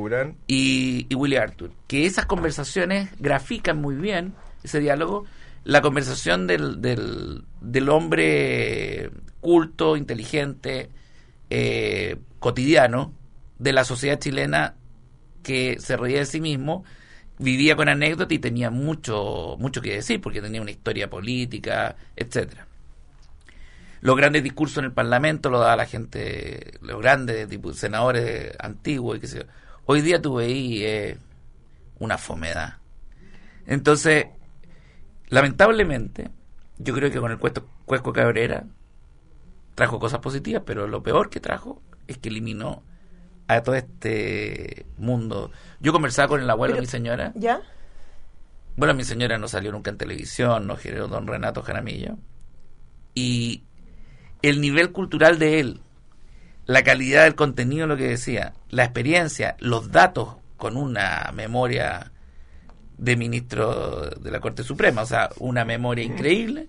y Willy Arthur, que esas conversaciones grafican muy bien ese diálogo, la conversación del hombre culto, inteligente, cotidiano, de la sociedad chilena, que se reía de sí mismo, vivía con anécdota y tenía mucho que decir, porque tenía una historia política, etcétera. Los grandes discursos en el Parlamento lo daba la gente, los grandes senadores antiguos y qué sé yo. Hoy día tú veis una fomedad. Entonces, lamentablemente, yo creo que con el Cuesco Cabrera trajo cosas positivas, pero lo peor que trajo es que eliminó a todo este mundo. Yo conversaba con el abuelo de mi señora. ¿Ya? Bueno, mi señora no salió nunca en televisión, no generó don Renato Jaramillo. Y el nivel cultural de él, la calidad del contenido, lo que decía, la experiencia, los datos, con una memoria de ministro de la Corte Suprema, o sea, una memoria increíble,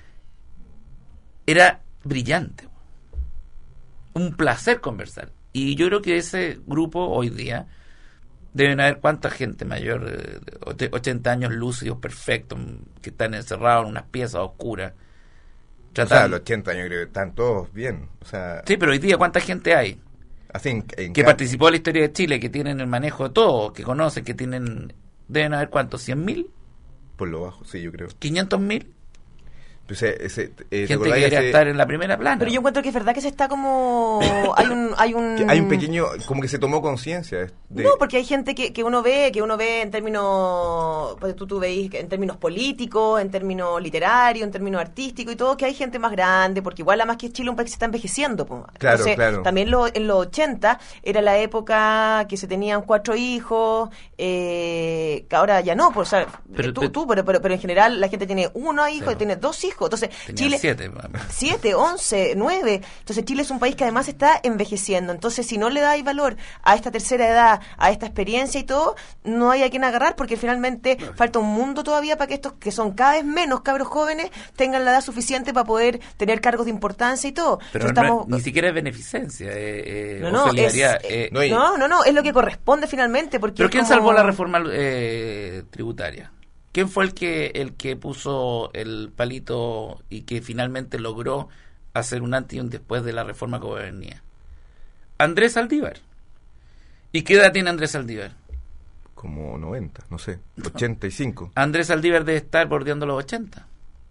era brillante. Un placer conversar. Y yo creo que ese grupo hoy día deben haber cuánta gente mayor, 80 años lúcidos, perfectos, que están encerrados en unas piezas oscuras. O sea, a los 80 años creo que están todos bien. O sea, sí, pero hoy día ¿cuánta gente hay? Así que participó en la historia de Chile, que tienen el manejo de todo, que conocen, que tienen... Deben haber ¿cuántos? ¿100.000? Por lo bajo, sí, yo creo. ¿500.000? Gente que debería estar en la primera plana. Pero yo encuentro que es verdad que se está como... hay un pequeño... Como que se tomó conciencia. No, porque hay gente que uno ve en términos... Pues tú veis en términos políticos, en términos literarios, en términos artísticos y todo, que hay gente más grande, porque igual además que Chile es un país que se está envejeciendo. Pues. Claro, entonces, claro. También en los 80 era la época que se tenían 4 hijos, que ahora ya no. Pues, o sea, pero en general la gente tiene 1 hijo, claro. Tiene 2 hijos, hijos. Entonces, Tenía Chile... 7. 7, 11, 9. Entonces Chile es un país que además está envejeciendo. Entonces, si no le dais valor a esta tercera edad, a esta experiencia y todo, no hay a quien agarrar, porque finalmente falta un mundo todavía para que estos, que son cada vez menos cabros jóvenes, tengan la edad suficiente para poder tener cargos de importancia y todo. Pero Estamos... ni siquiera es beneficencia, No, o no, solidaridad. no, es lo que corresponde finalmente. Porque ¿Pero es quién como- salvó la reforma tributaria? ¿Quién fue el que puso el palito y que finalmente logró hacer un antes y un después de la reforma que venía? Andrés Saldívar. ¿Y qué edad tiene Andrés Saldívar? Como 90, no sé, 85. Andrés Saldívar debe estar bordeando los 80.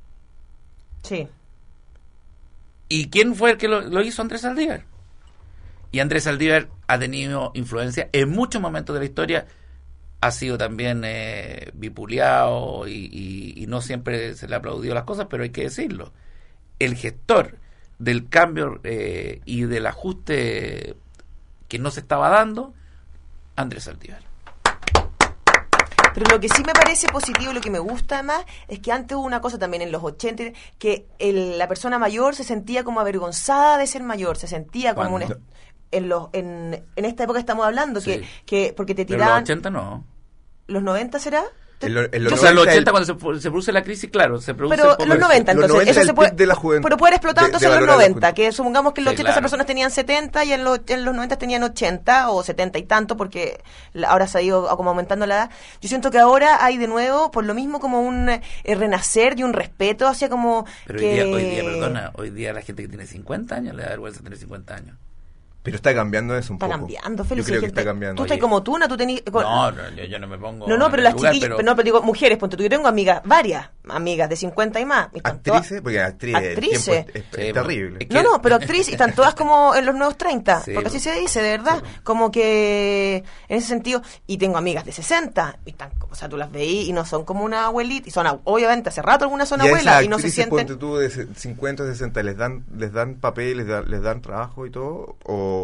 Sí. ¿Y quién fue el que lo hizo? Andrés Saldívar. Y Andrés Saldívar ha tenido influencia en muchos momentos de la historia. Ha sido también vipuleado y no siempre se le ha aplaudido las cosas, pero hay que decirlo. El gestor del cambio y del ajuste que no se estaba dando, Andrés Saldívar. Pero lo que sí me parece positivo, lo que me gusta además, es que antes hubo una cosa también en los 80, que la persona mayor se sentía como avergonzada de ser mayor, se sentía como ¿Cuándo? en esta época estamos hablando, Sí. que porque te Pero tiraban... los 80 no. ¿Los 90 será? En O sea, los 80 cuando se produce la crisis, claro, se produce... Pero poco- los 90, los entonces, 90 eso es el se puede, pic de la juventud, pero puede explotar de entonces en los valorar la 90, juventud. que supongamos que en los Sí, 80 claro. esas personas tenían 70 y en los 90 tenían 80 o 70 y tanto, porque ahora se ha ido como aumentando la edad. Yo siento que ahora hay de nuevo, por lo mismo, como un renacer y un respeto hacia como Pero que... hoy día, perdona, hoy día la gente que tiene 50 años le da vergüenza tener 50 años. Pero está cambiando eso un Está poco. cambiando, Yo Félix. creo hay que gente- está cambiando. Tú estás Oye. como Tuna, tú tenés... No, yo no me pongo... No, pero en las el lugar, chiquillas, no, pero digo, mujeres, ponte tú, yo tengo amigas, varias amigas de 50 y más. Y están Actrices, porque actriz, el Actrices. tiempo es Sí, terrible. es que- No, pero actriz, y están todas como en los nuevos 30, Sí, porque así pues. se dice, de verdad. Como que en ese sentido, y tengo amigas de 60, y están, o sea, tú las veís y no son como una abuelita, y son, obviamente, hace rato algunas son Y a esas abuelas y no se actrices, ponte sienten... tú, de 50 o 60, ¿les dan papel, les dan trabajo y todo?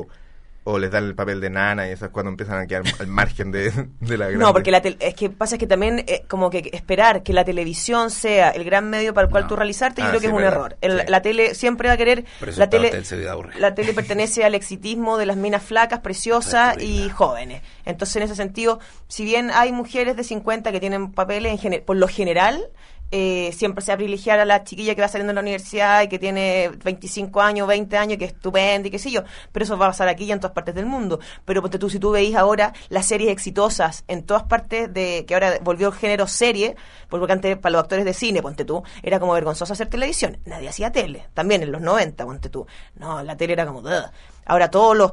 ¿O les dan el papel de nana y esas cuando empiezan a quedar al margen de la gran... No, porque es que pasa es que también como que esperar que la televisión sea el gran medio para el cual No. tú realizarte, yo Ah, creo que sí, es un verdad. error. Sí. La tele siempre va a querer... Por eso La está tele, usted, se vida aburrida. la tele pertenece al exitismo de las minas flacas, preciosas Está y terrible. jóvenes. Entonces, en ese sentido, si bien hay mujeres de 50 que tienen papeles, por lo general... siempre se va a privilegiar a la chiquilla que va saliendo de la universidad y que tiene 25 años, 20 años, que es estupenda y qué sé yo, pero eso va a pasar aquí y en todas partes del mundo. Pero ponte tú, si tú veis ahora las series exitosas en todas partes, que ahora volvió el género serie, porque antes para los actores de cine, ponte tú, era como vergonzoso hacer televisión, nadie hacía tele, también en los 90, ponte tú, no, la tele era como... "Ugh". Ahora todos los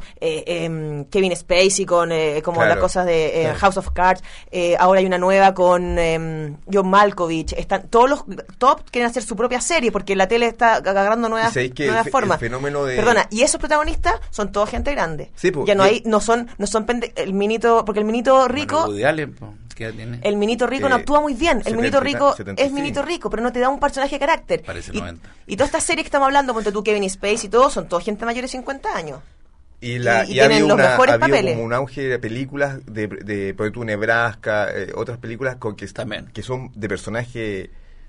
Kevin Spacey con como Claro. las cosas de Claro. House of Cards, ahora hay una nueva con John Malkovich, están todos los top quieren hacer su propia serie porque la tele está agarrando ¿Y nuevas, sabéis que nuevas el formas. fenómeno de... Perdona, y esos protagonistas son toda gente grande. Sí, po, ya no y- hay, no son el minito, porque el minito rico, Bueno, Woody Allen, po, ¿qué edad tiene? el minito rico no actúa muy bien. El 70, minito rico 75. es minito rico, pero no te da un personaje de carácter. Parece y, 90. y todas estas series que estamos hablando, ponte tú Kevin Spacey y todo, son toda gente mayor de 50 años. Y y ha tienen habido los mejores ha habido papeles. como un auge de películas de por ejemplo, Nebraska, otras películas También. que son de personaje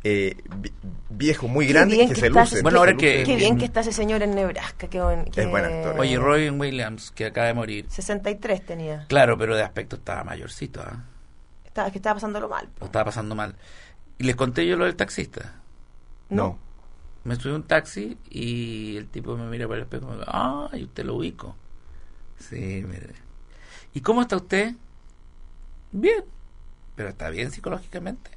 viejo, muy Qué grande, bien que que se está lucen. ese- Bueno, ahora se que- lucen. Qué bien que está ese señor en Nebraska. Qué buen actor. Oye, Robin Williams, que acaba de morir. 63 tenía. Claro, pero de aspecto estaba mayorcito, ¿ah? Que estaba pasándolo mal. Lo estaba pasando mal. Y les conté yo lo del taxista. No. Me subí a un taxi y el tipo me mira por el espejo y me dice, y usted lo ubico. Sí, mire. ¿Y cómo está usted? Bien. ¿Pero está bien psicológicamente?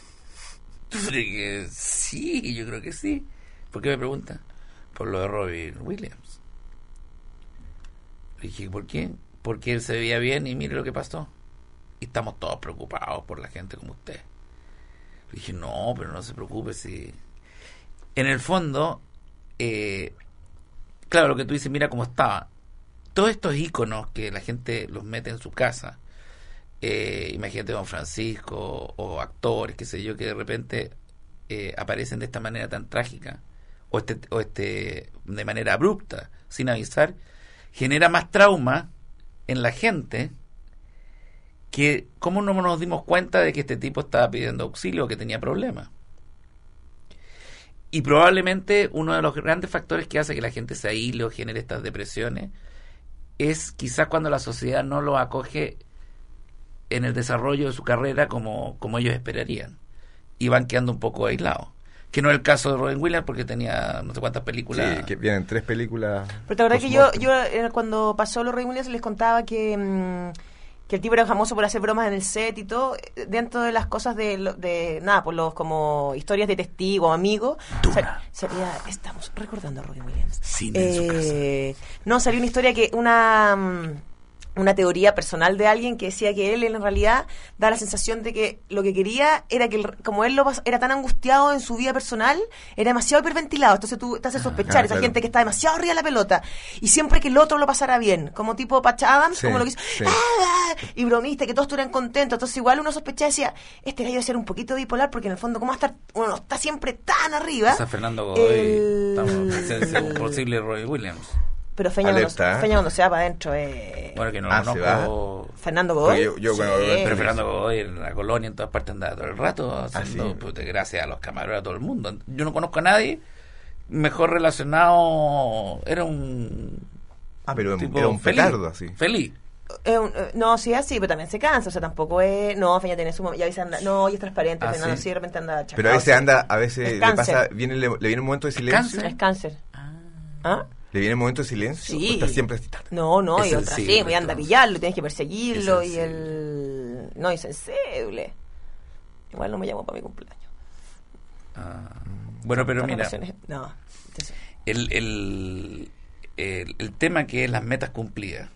Sí, yo creo que sí. ¿Por qué me pregunta? Por lo de Robin Williams. Le dije, ¿por qué? Porque él se veía bien y mire lo que pasó. Y estamos todos preocupados por la gente como usted. Le dije, no, pero no se preocupe si... En el fondo, claro, lo que tú dices, mira cómo estaba. Todos estos íconos que la gente los mete en su casa, imagínate Don Francisco o actores, qué sé yo, que de repente aparecen de esta manera tan trágica o de manera abrupta, sin avisar, genera más trauma en la gente que cómo no nos dimos cuenta de que este tipo estaba pidiendo auxilio o que tenía problemas. Y probablemente uno de los grandes factores que hace que la gente se aísle o genere estas depresiones es quizás cuando la sociedad no lo acoge en el desarrollo de su carrera como ellos esperarían. Y van quedando un poco aislados. Que no es el caso de Robin Williams porque tenía no sé cuántas películas. Sí, que vienen 3 películas. Pero la verdad que yo cuando pasó los Robin Williams les contaba que el tipo era famoso por hacer bromas en el set y todo, dentro de las cosas de nada, por los como historias de testigo, amigos, salía, estamos recordando a Robin Williams. Cine en su casa. No, salió una historia que una teoría personal de alguien que decía que él en realidad da la sensación de que lo que quería era que como él era tan angustiado en su vida personal, era demasiado hiperventilado, entonces tú te haces sospechar, esa gente que está demasiado arriba de la pelota, y siempre que el otro lo pasara bien, como tipo Patch Adams, como lo que hizo, y bromista, que todos estuvieran contentos, entonces igual uno sospechaba y decía, debe ser un poquito bipolar, porque en el fondo, ¿cómo va a estar? Uno no está siempre tan arriba. Está Fernando Godoy, estamos en presencia de un posible Robin Williams. Pero Feña cuando se va para adentro bueno, que no lo conozco. Fernando Godoy. Yo sí. Pero Fernando Godoy en la colonia, en todas partes andaba todo el rato haciendo, pues, gracias a los camareros, a todo el mundo. Yo no conozco a nadie mejor relacionado. Era un pero tipo era un petardo así. Feliz. No, sí, así, pero también se cansa, o sea, tampoco es... No, Feña tiene su momento, ya a veces anda... No, y es transparente, Fernando, sí, de repente anda chacao. Pero a veces le pasa, le viene un momento de silencio. Es cáncer. ¿Ah? ¿Le viene un momento de silencio? Sí. ¿O está siempre así? No, y otra sí, me anda a pillarlo, tienes que perseguirlo, es y el... No, es sensible. Igual no me llamó para mi cumpleaños. Bueno, pero mira... No. El tema que es las metas cumplidas.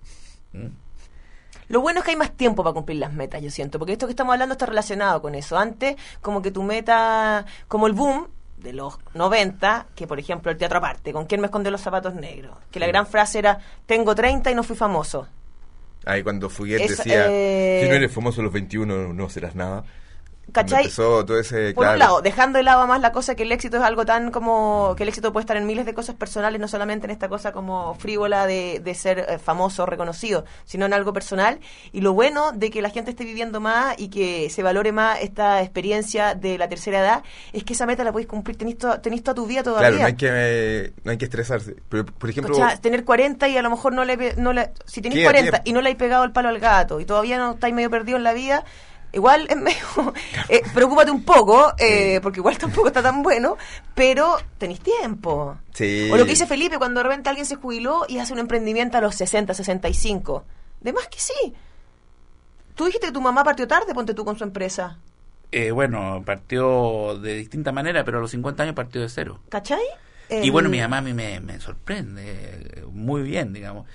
Lo bueno es que hay más tiempo para cumplir las metas, yo siento, porque esto que estamos hablando está relacionado con eso. Antes, como que tu meta, como el boom de los 90, que por ejemplo el teatro aparte, ¿con quién me escondió los zapatos negros? Que la gran frase era, tengo 30 y no fui famoso. Ahí cuando Fuguet decía, si no eres famoso a los 21 no serás nada. ¿Cachai? Empezó todo ese, por un lado, dejando de lado más la cosa que el éxito es algo tan como... que el éxito puede estar en miles de cosas personales, no solamente en esta cosa como frívola de ser famoso, reconocido, sino en algo personal. Y lo bueno de que la gente esté viviendo más y que se valore más esta experiencia de la tercera edad es que esa meta la podéis cumplir, tenés toda tu vida todavía. Claro, no hay que estresarse. Pero, por ejemplo... O sea, tener 40 y a lo mejor si tenés 40 y no le hay pegado el palo al gato y todavía no estáis medio perdido en la vida... Igual es medio, preocúpate un poco, porque igual tampoco está tan bueno, pero tenés tiempo. Sí. O lo que dice Felipe, cuando de repente alguien se jubiló y hace un emprendimiento a los 60, 65. De más que sí. Tú dijiste que tu mamá partió tarde, ponte tú con su empresa. Bueno, partió de distinta manera, pero a los 50 años partió de cero. ¿Cachai? Y bueno, mi mamá a mí me sorprende muy bien, digamos.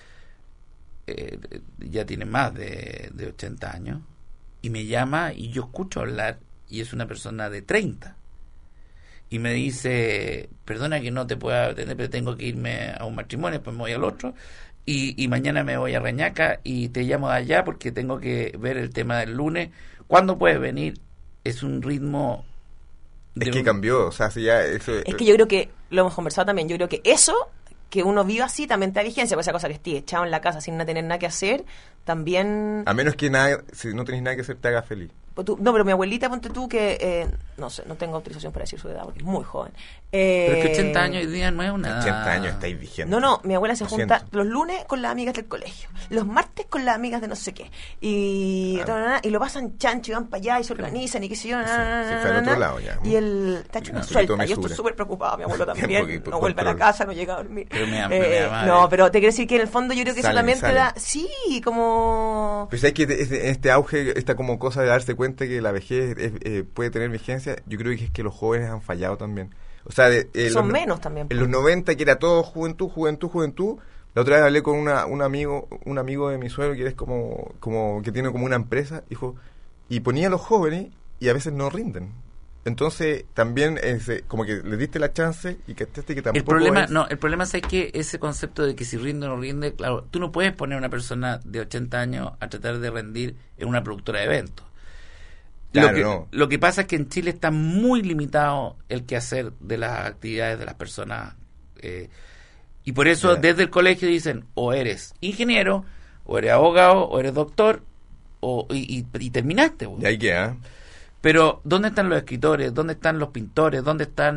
Ya tiene más de 80 años. Y me llama y yo escucho hablar y es una persona de 30 y me dice, perdona que no te pueda atender, pero tengo que irme a un matrimonio, después me voy al otro y mañana me voy a Reñaca y te llamo de allá porque tengo que ver el tema del lunes. ¿Cuándo puedes venir? Es un ritmo que cambió, o sea, si ya eso... Es que yo creo que, lo hemos conversado también, yo creo que eso, que uno viva así, también te da vigencia, pues esa cosa que esté echado en la casa sin no tener nada que hacer, también... A menos que si no tenés nada que hacer, te haga feliz. No, pero mi abuelita, ponte tú, que no sé, no tengo autorización para decir su edad, porque es muy joven. Pero es que 80 años hoy día no es una... 80 años estáis vigentes. No, mi abuela se junta los lunes con las amigas del colegio, los martes con las amigas de no sé qué, y lo pasan chancho y van para allá y se organizan y qué sé yo, se fue al otro lado ya. Y está hecho una suelta, y yo estoy súper preocupada, mi abuelo también, no vuelve a la casa, no llega a dormir. No, pero te quiero decir que en el fondo yo creo que solamente da... Sí, como... Pues hay que este auge, esta como cosa de darse cuenta que la vejez puede tener vigencia, yo creo que es que los jóvenes han fallado también. O sea, son menos también. En los 90 que era todo juventud. La otra vez hablé con un amigo de mi suegro que es como que tiene como una empresa, dijo, y ponía a los jóvenes y a veces no rinden. Entonces también como que les diste la chance y que tampoco el problema es que ese concepto de que si rinde o no rinde, claro, tú no puedes poner a una persona de 80 años a tratar de rendir en una productora de eventos. Claro, lo que pasa es que en Chile está muy limitado el quehacer de las actividades de las personas, y por eso desde el colegio dicen, o eres ingeniero, o eres abogado, o eres doctor, y terminaste. Y ahí queda. Pero, ¿dónde están los escritores? ¿Dónde están los pintores? ¿Dónde están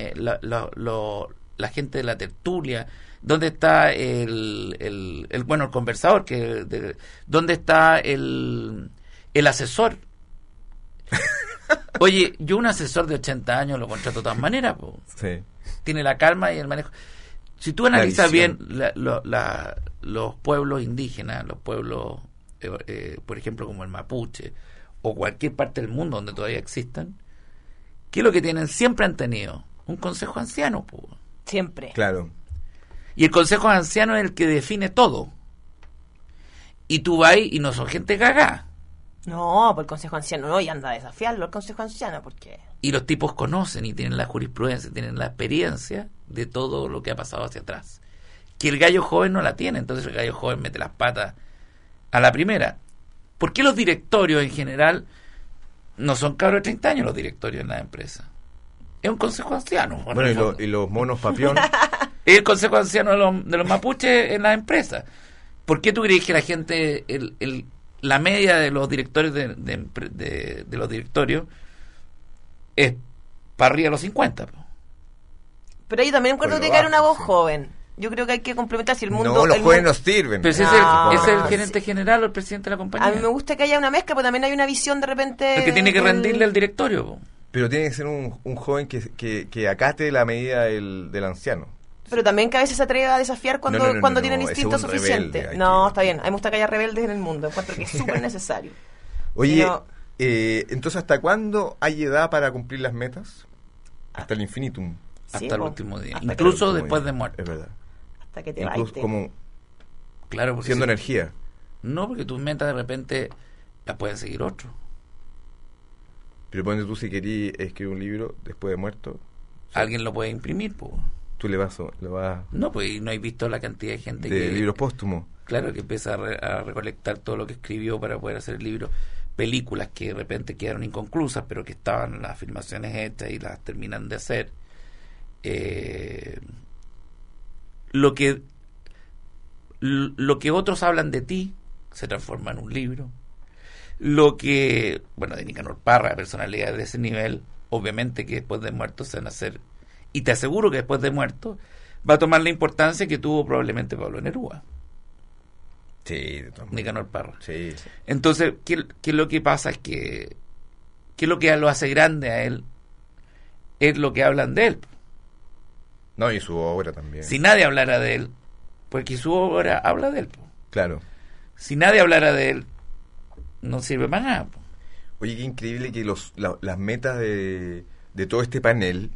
la gente de la tertulia? ¿Dónde está el conversador? ¿Dónde está el asesor? Oye, yo un asesor de 80 años lo contrato de todas maneras, po. Sí. Tiene la calma y el manejo. Si tú analizas bien visión. los pueblos indígenas, los pueblos, por ejemplo, como el mapuche, o cualquier parte del mundo donde todavía existan, ¿qué es lo que tienen? Siempre han tenido un consejo anciano, po. Siempre. Claro. Y el consejo anciano es el que define todo. Y tú vas y no son gente cagá. No, por el consejo anciano no, y anda a desafiarlo el consejo anciano, porque... Y los tipos conocen y tienen la jurisprudencia, tienen la experiencia de todo lo que ha pasado hacia atrás. Que el gallo joven no la tiene, entonces el gallo joven mete las patas a la primera. ¿Por qué los directorios en general no son cabros de 30 años los directorios en la empresa? Es un consejo anciano. Bueno, y los monos papión. Es el consejo anciano de los mapuches en la empresa. ¿Por qué tú crees que la gente, la media de los directores de los directorios es para arriba de los 50? Po? Pero ahí también encuentro que hay una voz joven. Yo creo que hay que complementar si el mundo... No, los jóvenes no sirven. Pero si No. es el gerente general o el presidente de la compañía. A mí me gusta que haya una mezcla, pero también hay una visión de repente... El que tiene que rendirle al directorio. Po. Pero tiene que ser un joven que acate la medida del anciano. Pero también que a veces se atreve a desafiar cuando No, tiene el ese instinto es un suficiente. rebelde, No, está bien. A mí me gusta que haya rebeldes en el mundo. Encuentro que es súper necesario. Oye, Si no- entonces, ¿hasta cuándo hay edad para cumplir las metas? Hasta el infinitum. Sí, Hasta el po. último día. Hasta Incluso Hasta el último después día. de muerto. Es verdad. Hasta que te Incluso baite. como Claro, porque siendo si- energía. No, porque tus metas de repente las pueden seguir otros. Pero ponte tú, si querías escribir un libro después de muerto, Alguien lo puede imprimir, pues. tú le vas No, pues y no hay visto la cantidad de gente de que... libros póstumos. Claro, que empieza a recolectar todo lo que escribió para poder hacer el libro. Películas que de repente quedaron inconclusas, pero que estaban las filmaciones hechas y las terminan de hacer. Lo que otros hablan de ti se transforma en un libro. Lo que, bueno, de Nicanor Parra, personalidades de ese nivel, obviamente que después de muerto se van a hacer, y te aseguro que después de muerto va a tomar la importancia que tuvo probablemente Pablo Neruda, Sí, de todas maneras. Nicanor Parra. Sí. Entonces, ¿qué lo que pasa? Es que ¿qué es lo que lo hace grande a él? Es lo que hablan de él. No, y su obra también. Si nadie hablara de él, porque su obra habla de él. Po. Claro. Si nadie hablara de él, no sirve para nada. Po. Oye, qué increíble que las metas de todo este panel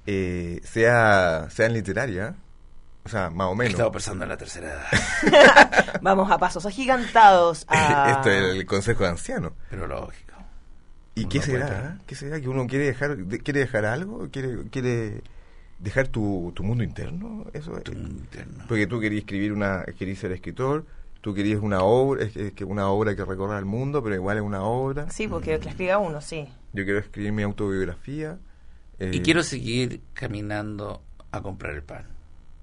sean literarias. O sea, más o He menos. estado pensando en la tercera edad, Vamos a pasos agigantados a... Esto es el consejo de anciano. pero lógico. ¿Y Uno qué no puede será? tener. ¿Qué será? ¿Que uno quiere dejar algo? ¿Quiere dejar tu mundo interno? Eso es. Interno. Porque tú querías querías ser escritor, tú querías una obra, una obra que recorra el mundo, pero igual es una obra. Sí, porque la escriba uno, sí. Yo quiero escribir mi autobiografía. Y quiero seguir caminando a comprar el pan.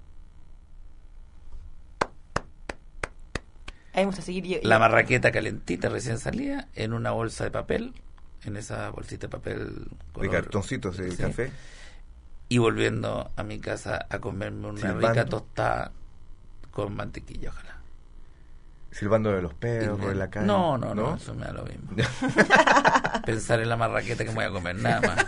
Ahí vamos a seguir... La marraqueta calentita recién salida en una bolsa de papel, en esa bolsita de papel de color- cartoncitos de sí. café. Y volviendo a mi casa a comerme una Silbando. rica tostada con mantequilla, ojalá. Silbando de los perros en la calle. No, eso me da lo mismo. Pensar en la marraqueta que me voy a comer, nada más.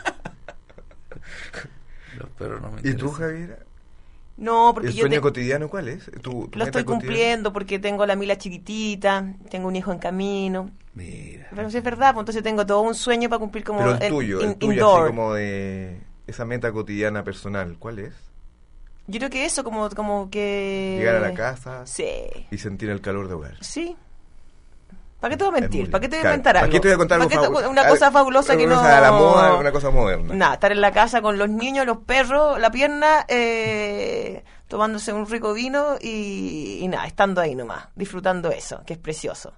Los perros no me ¿Y tú, interesan. Javier? No, porque ¿El yo sueño cotidiano cuál es? ¿Tu lo meta estoy cotidiana? cumpliendo porque tengo la Mila chiquitita, tengo un hijo en camino. Mira. Pero si es verdad, pues entonces tengo todo un sueño para cumplir como Pero el tuyo indoor. así como de esa meta cotidiana personal, ¿cuál es? Yo creo que eso como que... Llegar a la casa Sí, y sentir el calor de hogar. sí. ¿Para qué te voy a Es mentir? muy ¿Para qué te voy a claro. inventar ¿Para algo? qué te voy a contar ¿Para algo qué una cosa fabulosa que una no... cosa a la moda, una cosa moderna? Nada, estar en la casa con los niños, los perros, la pierna, tomándose un rico vino y nada, estando ahí nomás, disfrutando eso, que es precioso.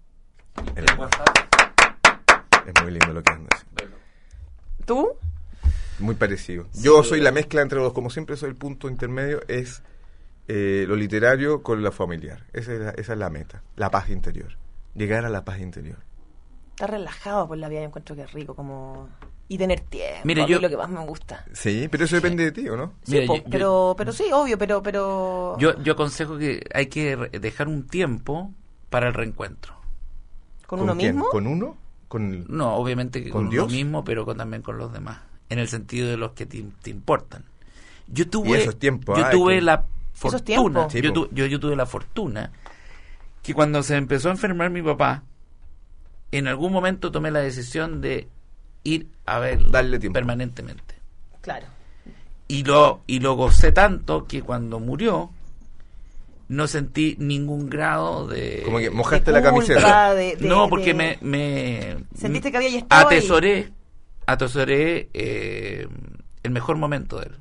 Es muy lindo lo que ando haciendo. ¿Tú? Muy parecido. Yo soy la mezcla entre los dos, como siempre soy el punto intermedio, es lo literario con lo familiar. Esa es la meta, la paz interior. Llegar a la paz interior. estar relajado por la vida, yo encuentro que es rico, como... Y tener tiempo, Mire, a mí yo- es lo que más me gusta. Sí, pero eso depende de ti, ¿o no? Sí, Mira, po, yo- pero sí, obvio, pero... Yo aconsejo que hay que dejar un tiempo para el reencuentro. ¿Con uno quién? mismo? ¿Con uno? ¿Con el- No, obviamente que ¿Con con Dios? uno mismo, pero también con los demás. En el sentido de los que te importan. Yo tuve, Y eso es tiempo, yo hay tuve que- la Eso es tiempo. fortuna, Sí, yo, po. yo tuve la fortuna que cuando se empezó a enfermar mi papá, en algún momento tomé la decisión de ir a ver Darle tiempo. permanentemente. Claro. Y lo gocé tanto que cuando murió no sentí ningún grado de... Como que mojaste De la culpa, camiseta. no, porque de- me Sentiste que había ya estado ahí. atesoré el mejor momento de él,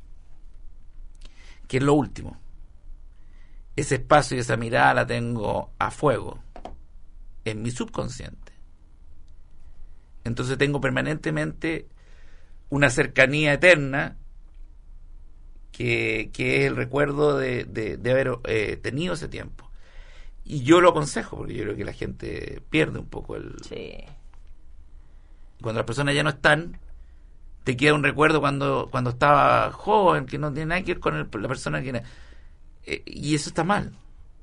que es lo último. Ese espacio y esa mirada la tengo a fuego en mi subconsciente. Entonces tengo permanentemente una cercanía eterna que es el recuerdo de haber tenido ese tiempo. Y yo lo aconsejo, porque yo creo que la gente pierde un poco el... Sí. Cuando las personas ya no están, te queda un recuerdo cuando estaba joven, que no tiene nada que ver con la persona que era. Y eso está mal.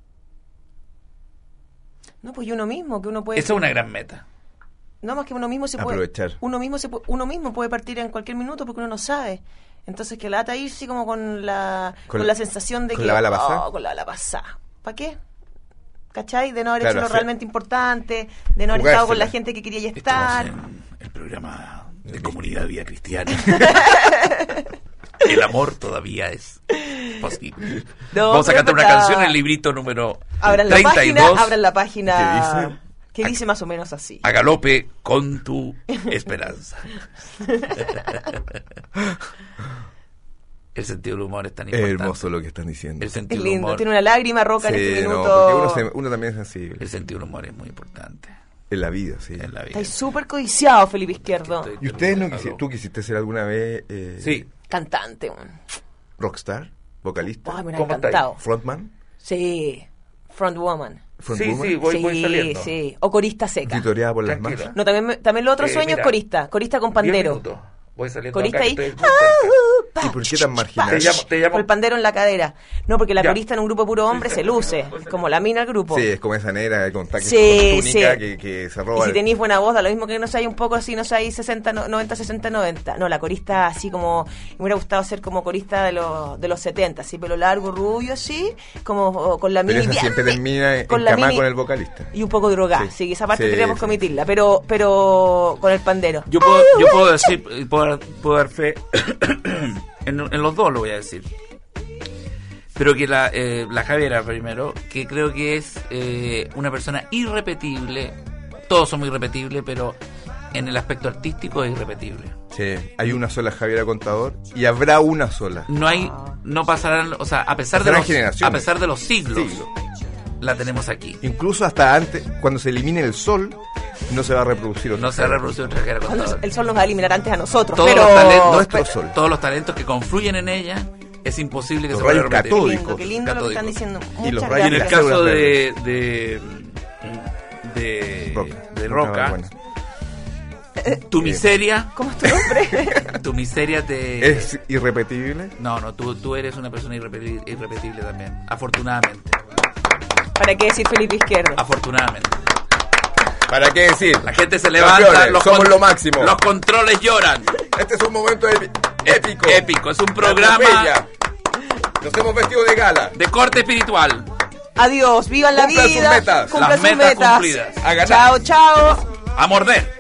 No, pues y uno mismo, que uno puede... Esa es una gran meta. No, más que uno mismo se puede... Aprovechar. Uno mismo puede partir en cualquier minuto porque uno no sabe. Entonces que lata irse como con la sensación de con que... la bala pasada. Con la bala pasada. ¿Para qué? ¿Cachai? De no haber Claro, hecho lo o sea, realmente importante, de no haber estado con jugársela. la gente que quería ya Estamos estar. en el programa de Comunidad Vía Cristiana. El amor todavía es posible. No, Vamos a pero cantar una está- canción, el librito número Abran la 32. página, ¿Qué dice? que dice más o menos así. A galope con tu esperanza. El sentido del humor es tan Es importante. hermoso lo que están diciendo. El Es sentido del lindo, humor. tiene una lágrima roca en Sí, este no, minuto. porque uno también es sensible. El sentido del humor es muy importante En la vida, sí. en la vida. Estáis súper codiciado, Felipe Izquierdo. Estoy- ¿Y ustedes no Aló. tú quisiste ser alguna vez Sí. Cantante, man. rockstar, vocalista, Ay, me hubiera ¿Cómo estáis? encantado. frontman, Sí, frontwoman. frontwoman, Sí, voy Sí, saliendo. sí. O corista seca. tutoreada por las Tranquila. masas. No, también lo otro sueño mira, es corista con 10 pandero. minutos. Voy saliendo Corista acá, ahí. que estoy muy cerca. ¿Y por qué tan marginal? Te llamo. Con el pandero en la cadera. No, porque la Ya. corista en un grupo puro hombre se luce. Como la mina al grupo. Sí, es como esa negra con taques Sí, con túnica sí. que se Y roba. si tenéis buena voz, da lo mismo que no seáis un poco así, no seáis 60, 90, 60, 90. No, la corista así como... Me hubiera gustado ser como corista de los 70, así, pelo largo, rubio, así, como con la Pero mini... esa siempre termina con la encamada mini- con el vocalista. Y un poco drogada, Sí. sí, esa parte Sí, tendríamos que sí. omitirla, pero con el pandero. Yo puedo decir, puedo dar fe en los dos, lo voy a decir. Pero que la Javiera primero, que creo que es una persona irrepetible. Todos somos irrepetibles, pero en el aspecto artístico es irrepetible. Sí, hay una sola Javiera Contador y habrá una sola. No pasarán, o sea, a pesar Pasarán generaciones. a pesar de los siglos, Siglos. la tenemos aquí. Incluso hasta antes, cuando se elimine el sol, no se va a reproducir otra No se ha Javiera. reproducido otra Javiera Cuando Contador. el sol nos va a eliminar antes a nosotros, Todos pero... los talentos, Nuestro sol. todos los talentos que confluyen en ella, es imposible que Los se pueda rayos repetir. catódicos. Qué lindo lo que están diciendo. Y los Muchas rayos Y en el gracias. de caso Células de Roca, Buena. tu miseria, ¿Cómo es tu nombre? tu miseria te... Es irrepetible. No, tú eres una persona irrepetible también, afortunadamente, ¿Para qué decir Felipe Izquierdo? afortunadamente. ¿Para qué decir? La gente se levanta, Campeones, somos lo máximo. los controles lloran. Este es un momento épico. Épico, es un La programa epopeya. Nos hemos vestido de gala. de corte espiritual. Adiós, vivan la Cumplan sus vida. metas. Cumplan Las sus metas metas. cumplidas. A ganar. Chao, chao. A morder.